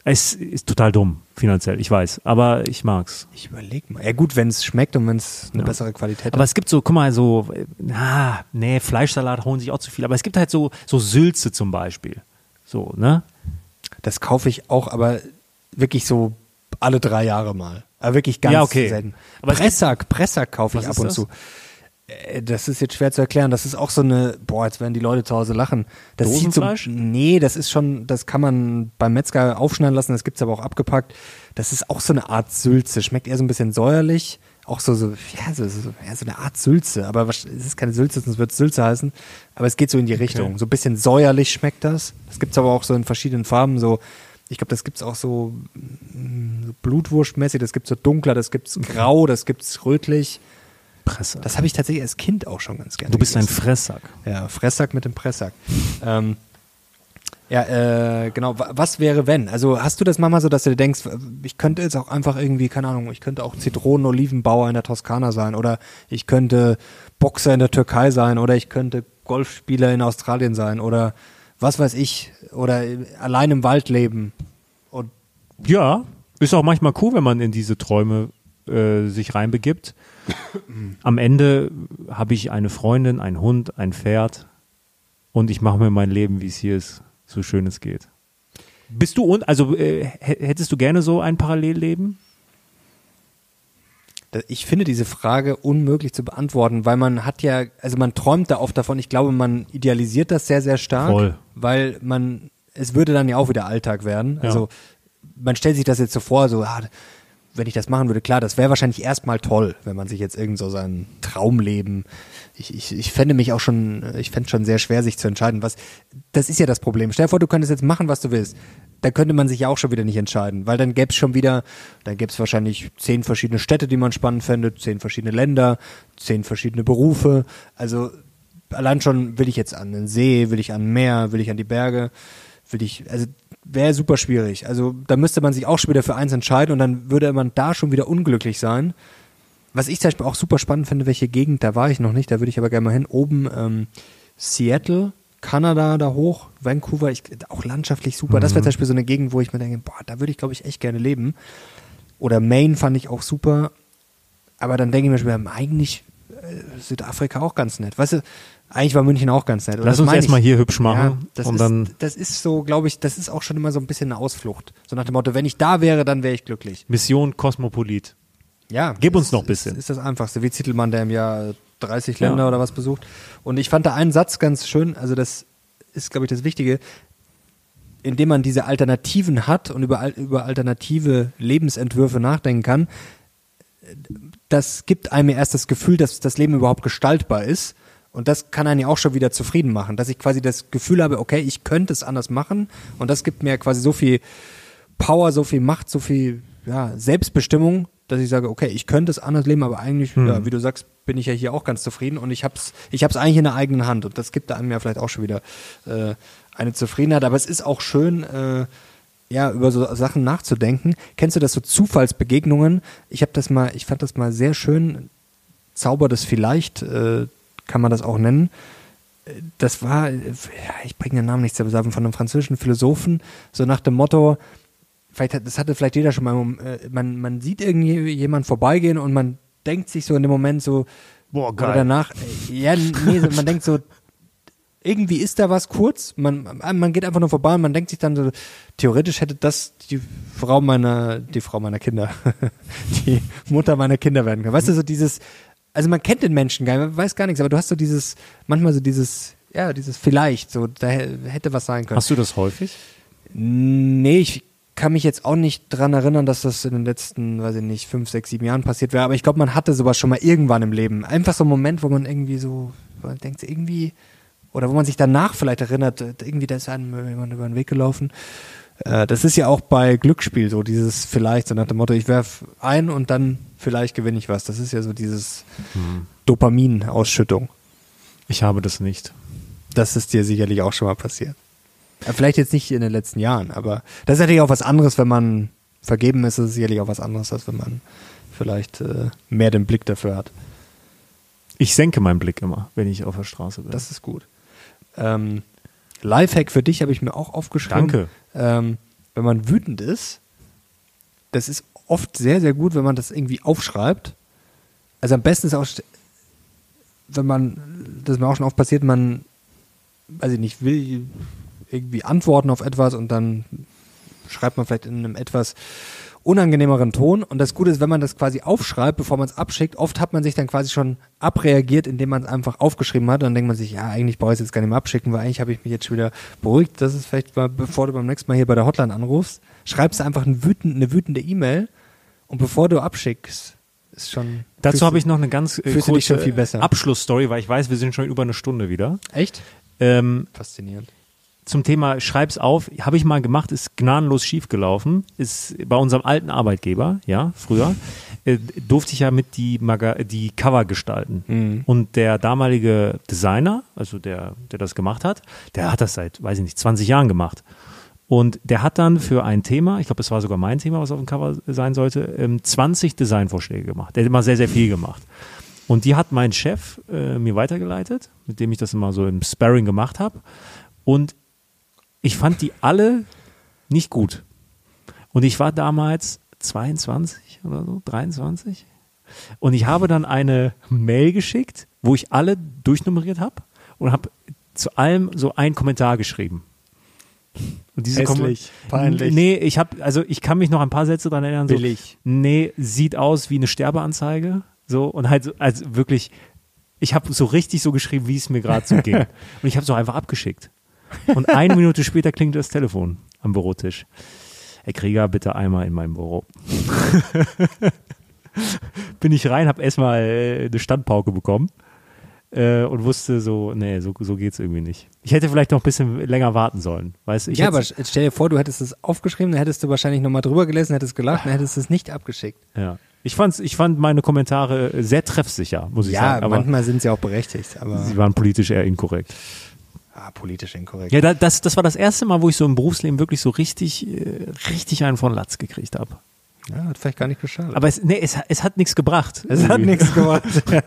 Es ist total dumm, finanziell, ich weiß, aber ich mag's. Ich überleg mal. Ja gut, wenn es schmeckt und wenn es eine Ja. bessere Qualität hat. Aber es gibt so, guck mal, so, na, nee, Fleischsalat holen sich auch zu viel, aber es gibt halt so, so Sülze zum Beispiel. So, ne? Das kaufe ich auch, aber wirklich so alle drei Jahre mal. Aber wirklich ganz Ja, okay. selten. Aber es Pressack, Pressack kaufe ich Was ab ist und das? zu. Äh, Das ist jetzt schwer zu erklären. Das ist auch so eine, boah, jetzt werden die Leute zu Hause lachen. Das sieht so, Dosenfleisch? nee, das ist schon, das kann man beim Metzger aufschneiden lassen, das gibt's aber auch abgepackt. Das ist auch so eine Art Sülze. Schmeckt eher so ein bisschen säuerlich. Auch so, so, ja, so, so, ja, so eine Art Sülze. Aber was- es ist keine Sülze, sonst wird es Sülze heißen. Aber es geht so in die Richtung. So ein bisschen säuerlich schmeckt das. Das gibt's aber auch so in verschiedenen Farben. So, ich glaube, das gibt's auch so, mm, so blutwurstmäßig. Das gibt's so dunkler, das gibt's grau, das gibt's rötlich. Presse. Das habe ich tatsächlich als Kind auch schon ganz gerne Du bist ein gegessen. Fresssack. Ja, Fresssack mit dem Pressack. ähm, ja, äh, genau. Wa- Was wäre, wenn? Also hast du das manchmal so, dass du dir denkst, ich könnte jetzt auch einfach irgendwie, keine Ahnung, ich könnte auch Zitronen-Olivenbauer in der Toskana sein oder ich könnte Boxer in der Türkei sein oder ich könnte Golfspieler in Australien sein oder was weiß ich oder allein im Wald leben. Und Ja, ist auch manchmal cool, wenn man in diese Träume äh, sich reinbegibt. Am Ende habe ich eine Freundin, einen Hund, ein Pferd und ich mache mir mein Leben, wie es hier ist, so schön es geht. Bist du, un also äh, h- hättest du gerne so ein Parallelleben? da- ich finde diese Frage unmöglich zu beantworten, weil man hat ja, also man träumt da oft davon, ich glaube, man idealisiert das sehr, sehr stark, Voll. weil man, es würde dann ja auch wieder Alltag werden. Ja. Also man stellt sich das jetzt so vor, so, ah, wenn ich das machen würde, klar, das wäre wahrscheinlich erstmal toll, wenn man sich jetzt irgend so sein Traumleben, ich, ich, ich fände mich auch schon, ich fände es schon sehr schwer, sich zu entscheiden, was, das ist ja das Problem. Stell dir vor, du könntest jetzt machen, was du willst. Da könnte man sich ja auch schon wieder nicht entscheiden, weil dann gäbe es schon wieder, dann gäbe es wahrscheinlich zehn verschiedene Städte, die man spannend fände, zehn verschiedene Länder, zehn verschiedene Berufe. Also allein schon will ich jetzt an den See, will ich an Meer, will ich an die Berge, will ich, also wäre super schwierig. Also da müsste man sich auch schon wieder für eins entscheiden und dann würde man da schon wieder unglücklich sein. Was ich zum Beispiel auch super spannend finde, welche Gegend, da war ich noch nicht, da würde ich aber gerne mal hin, oben ähm, Seattle, Kanada da hoch, Vancouver, ich, auch landschaftlich super. Das wäre zum Beispiel so eine Gegend, wo ich mir denke, boah, da würde ich glaube ich echt gerne leben. Oder Maine fand ich auch super. Aber dann denke ich mir schon, eigentlich äh, Südafrika auch ganz nett. Weißt du, eigentlich war München auch ganz nett. Und Lass das uns meine ich. erstmal hier hübsch Ja, machen das, und ist, dann das ist so, glaube ich, das ist auch schon immer so ein bisschen eine Ausflucht. So nach dem Motto, wenn ich da wäre, dann wäre ich glücklich. Mission Kosmopolit. Ja. Gib uns das noch ein ist- bisschen. Ist das Einfachste. Wie Zittelmann, der im Jahr dreißig Ja. Länder oder was besucht. Und ich fand da einen Satz ganz schön, also das ist, glaube ich, das Wichtige, indem man diese Alternativen hat und über, al- über alternative Lebensentwürfe nachdenken kann, das gibt einem ja erst das Gefühl, dass das Leben überhaupt gestaltbar ist. Und das kann einen ja auch schon wieder zufrieden machen, dass ich quasi das Gefühl habe, okay, ich könnte es anders machen. Und das gibt mir quasi so viel Power, so viel Macht, so viel ja, Selbstbestimmung, dass ich sage, okay, ich könnte es anders leben, aber eigentlich, Hm. ja, wie du sagst, bin ich ja hier auch ganz zufrieden und ich hab's, ich hab's eigentlich in der eigenen Hand und das gibt einem ja vielleicht auch schon wieder äh, eine Zufriedenheit. Aber es ist auch schön, äh, ja, über so Sachen nachzudenken. Kennst du das so Zufallsbegegnungen? Ich habe das mal, ich fand das mal sehr schön. Zauber des Vielleicht äh, kann man das auch nennen. Äh, Das war, äh, ja, ich bringe den Namen nicht zu sagen, von einem französischen Philosophen, so nach dem Motto, vielleicht hat, das hatte vielleicht jeder schon mal, äh, man, man sieht irgendwie jemand vorbeigehen und man denkt sich so in dem Moment so, Boah, oder danach, äh, ja, nee, so, man denkt so, irgendwie ist da was kurz, man, man geht einfach nur vorbei und man denkt sich dann so, theoretisch hätte das die Frau meiner, die Frau meiner Kinder, die Mutter meiner Kinder werden können. Weißt du, so dieses, also man kennt den Menschen gar nicht, man weiß gar nichts, aber du hast so dieses, manchmal so dieses, ja, dieses vielleicht, so, da hätte was sein können. Hast du das häufig? Nee, ich kann mich jetzt auch nicht dran erinnern, dass das in den letzten, weiß ich nicht, fünf, sechs, sieben Jahren passiert wäre, aber ich glaube, man hatte sowas schon mal irgendwann im Leben. Einfach so ein Moment, wo man irgendwie so, wo man denkt, irgendwie, oder wo man sich danach vielleicht erinnert, irgendwie, da ist einem jemand über den Weg gelaufen. Äh, das ist ja auch bei Glücksspiel so, dieses vielleicht, so nach dem Motto, ich werf ein und dann vielleicht gewinne ich was. Das ist ja so dieses Hm. Dopaminausschüttung. Ich habe das nicht. Das ist dir sicherlich auch schon mal passiert. Ja, vielleicht jetzt nicht in den letzten Jahren, aber das ist natürlich auch was anderes, wenn man vergeben ist, ist es sicherlich auch was anderes, als wenn man vielleicht äh, mehr den Blick dafür hat. Ich senke meinen Blick immer, wenn ich auf der Straße bin. Das ist gut. Ähm, Lifehack für dich habe ich mir auch aufgeschrieben. Danke. Ähm, wenn man wütend ist, das ist oft sehr, sehr gut, wenn man das irgendwie aufschreibt. Also am besten ist auch, wenn man, das ist mir auch schon oft passiert, man, weiß ich nicht, will irgendwie antworten auf etwas und dann schreibt man vielleicht in einem etwas unangenehmeren Ton. Und das Gute ist, wenn man das quasi aufschreibt, bevor man es abschickt, oft hat man sich dann quasi schon abreagiert, indem man es einfach aufgeschrieben hat. Und dann denkt man sich, ja, eigentlich brauche ich es jetzt gar nicht mehr abschicken, weil eigentlich habe ich mich jetzt schon wieder beruhigt. Das ist vielleicht mal, bevor du beim nächsten Mal hier bei der Hotline anrufst, schreibst du einfach eine wütende, eine wütende E-Mail und bevor du abschickst, ist schon... Dazu habe ich noch eine ganz äh, fühlst du dich schon viel besser. Abschlussstory, weil ich weiß, wir sind schon über eine Stunde wieder. Echt? Ähm, Faszinierend. Zum Thema Schreib's auf, habe ich mal gemacht, ist gnadenlos schiefgelaufen, ist bei unserem alten Arbeitgeber, ja, früher, äh, durfte ich ja mit die, Maga- die Cover gestalten. Mhm. Und der damalige Designer, also der, der das gemacht hat, der hat das seit, weiß ich nicht, zwanzig Jahren gemacht. Und der hat dann für ein Thema, ich glaube, es war sogar mein Thema, was auf dem Cover sein sollte, ähm, zwanzig Designvorschläge gemacht. Der hat immer sehr, sehr viel gemacht. Und die hat mein Chef äh, mir weitergeleitet, mit dem ich das immer so im Sparring gemacht habe. Und ich fand die alle nicht gut. Und ich war damals zweiundzwanzig oder so, dreiundzwanzig. Und ich habe dann eine Mail geschickt, wo ich alle durchnummeriert habe und habe zu allem so einen Kommentar geschrieben. Und diese Hässlich, Kom- peinlich. Nee, ich habe, also ich kann mich noch ein paar Sätze daran erinnern. So, Billig. nee, sieht aus wie eine Sterbeanzeige. So, und halt, so, also wirklich, ich habe so richtig so geschrieben, wie es mir gerade so ging. Und ich habe es auch einfach abgeschickt. Und eine Minute später klingt das Telefon am Bürotisch. Herr Krieger, bitte einmal in meinem Büro. Bin ich rein, habe erstmal äh, eine Standpauke bekommen äh, und wusste so, nee, so, so geht's irgendwie nicht. Ich hätte vielleicht noch ein bisschen länger warten sollen. Weißt, ich Ja, aber hätte- stell dir vor, du hättest es aufgeschrieben, dann hättest du wahrscheinlich nochmal drüber gelesen, hättest gelacht, dann hättest du es nicht abgeschickt. ja. Ich, fand's, ich fand meine Kommentare sehr treffsicher, muss ich Ja, sagen. Aber manchmal sind sie auch berechtigt, aber sie waren politisch eher inkorrekt. ah, politisch inkorrekt. Ja, da, das, das war das erste Mal, wo ich so im Berufsleben wirklich so richtig, äh, richtig einen von Latz gekriegt habe. Ja, hat vielleicht gar nicht geschadet. Aber es, nee, es, es hat nichts gebracht. es hat Irgendwie. nichts gemacht.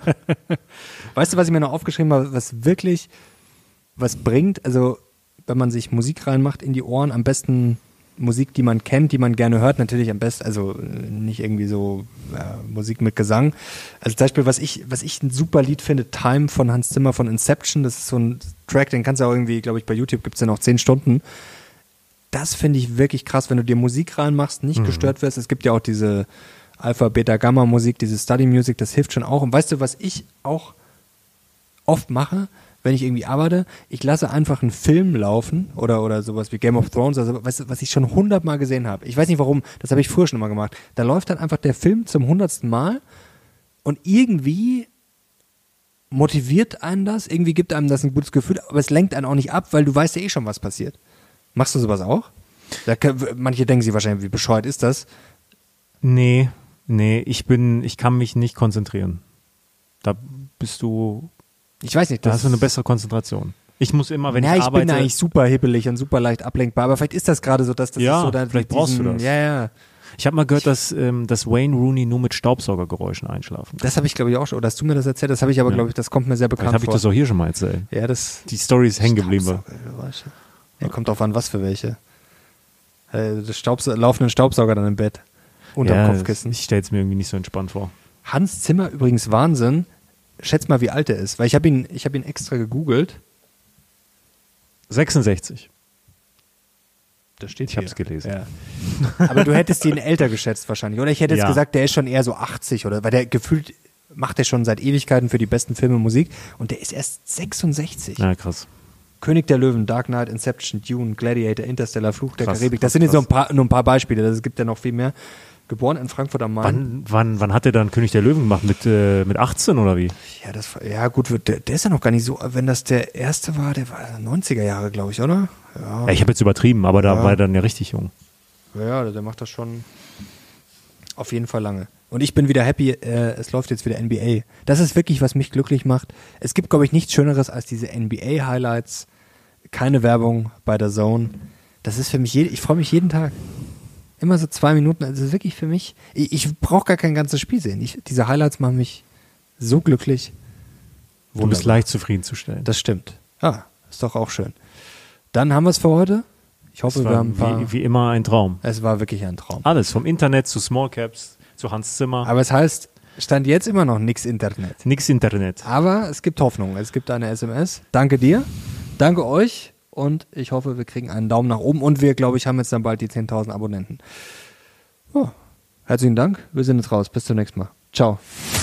Weißt du, was ich mir noch aufgeschrieben habe, was wirklich was bringt? Also, wenn man sich Musik reinmacht in die Ohren, am besten Musik, die man kennt, die man gerne hört, natürlich am besten, also äh, nicht irgendwie so äh, Musik mit Gesang. Also zum Beispiel, was ich, was ich ein super Lied finde, Time von Hans Zimmer von Inception, das ist so ein Track, den kannst du auch irgendwie, glaube ich, bei YouTube gibt es ja noch zehn Stunden. Das finde ich wirklich krass, wenn du dir Musik reinmachst, nicht Mhm. gestört wirst. Es gibt ja auch diese Alpha, Beta, Gamma Musik, diese Study Music, das hilft schon auch. Und weißt du, was ich auch oft mache, wenn ich irgendwie arbeite, ich lasse einfach einen Film laufen oder, oder sowas wie Game of Thrones, also weißt du, was ich schon hundertmal gesehen habe. Ich weiß nicht warum, das habe ich früher schon immer gemacht. Da läuft dann einfach der Film zum hundertsten Mal und irgendwie motiviert einen das, irgendwie gibt einem das ein gutes Gefühl, aber es lenkt einen auch nicht ab, weil du weißt ja eh schon, was passiert. Machst du sowas auch? Da können, manche denken sich wahrscheinlich, wie bescheuert ist das? Nee, nee, ich bin, ich kann mich nicht konzentrieren. Da bist du, Ich weiß nicht. da Das hast du eine bessere Konzentration. Ich muss immer, wenn ja, ich ich arbeite. bin eigentlich super hibbelig und super leicht ablenkbar, aber vielleicht ist das gerade so, dass das Ja, ist so dann vielleicht mit brauchst du das. Ja, ja. Ich habe mal gehört, dass, ähm, dass Wayne Rooney nur mit Staubsaugergeräuschen einschlafen kann. Das habe ich, glaube ich, auch schon. Oder hast du mir das erzählt? Das habe ich aber, Ja. glaube ich, das kommt mir sehr bekannt Vielleicht habe ich vor. das auch hier schon mal erzählt. ja, das Die Story ist hängen geblieben. Staubsaugergeräusche. Ja, kommt drauf an, was für welche. Äh, das Staubsa- laufenden Staubsauger dann im Bett. Unterm Ja, Kopfkissen. ich stelle es mir irgendwie nicht so entspannt vor. Hans Zimmer übrigens Wahnsinn. Schätz mal, wie alt er ist. Weil ich habe ihn, ich habe ihn extra gegoogelt. sechsundsechzig. Das steht Ich habe es gelesen. Ja. Aber du hättest ihn älter geschätzt wahrscheinlich. Oder ich hätte jetzt Ja. gesagt, der ist schon eher so achtzig. Oder, weil der gefühlt macht er schon seit Ewigkeiten für die besten Filme Musik. Und der ist erst sechsundsechzig. Ja, krass. König der Löwen, Dark Knight, Inception, Dune, Gladiator, Interstellar, Fluch der Krass, Karibik. krass, Das sind jetzt so krass. ein paar, nur ein paar Beispiele. Es gibt ja noch viel mehr. Geboren in Frankfurt am Main. Wann, wann, wann hat er dann König der Löwen gemacht? Mit, äh, mit achtzehn oder wie? Ja, das, ja gut, der, der ist ja noch gar nicht so, wenn das der erste war, der war neunziger Jahre, glaube ich, oder? Ja, Ja, ich habe jetzt übertrieben, aber da Ja. war er dann ja richtig jung. ja, der macht das schon auf jeden Fall lange. Und ich bin wieder happy, äh, es läuft jetzt wieder N B A. Das ist wirklich, was mich glücklich macht. Es gibt, glaube ich, nichts Schöneres als diese N B A-Highlights. Keine Werbung bei der Zone. Das ist für mich, je, ich freue mich jeden Tag. Immer so zwei Minuten. Also das ist wirklich für mich, ich, ich brauche gar kein ganzes Spiel sehen. Ich, diese Highlights machen mich so glücklich. Du bist Wunderbar. leicht zufriedenzustellen. Das stimmt. Ah, ist doch auch schön. Dann haben wir es für heute. Ich hoffe, Es wir war haben ein paar. wie, wie immer ein Traum. Es war wirklich ein Traum. Alles, vom Internet zu Small Caps, zu Hans Zimmer. Aber es heißt, stand jetzt immer noch nix Internet. Nix Internet. Aber es gibt Hoffnung. Es gibt eine S M S. Danke dir. Danke euch. Und ich hoffe, wir kriegen einen Daumen nach oben. Und wir, glaube ich, haben jetzt dann bald die zehntausend Abonnenten. Oh. Herzlichen Dank. Wir sind jetzt raus. Bis zum nächsten Mal. Ciao.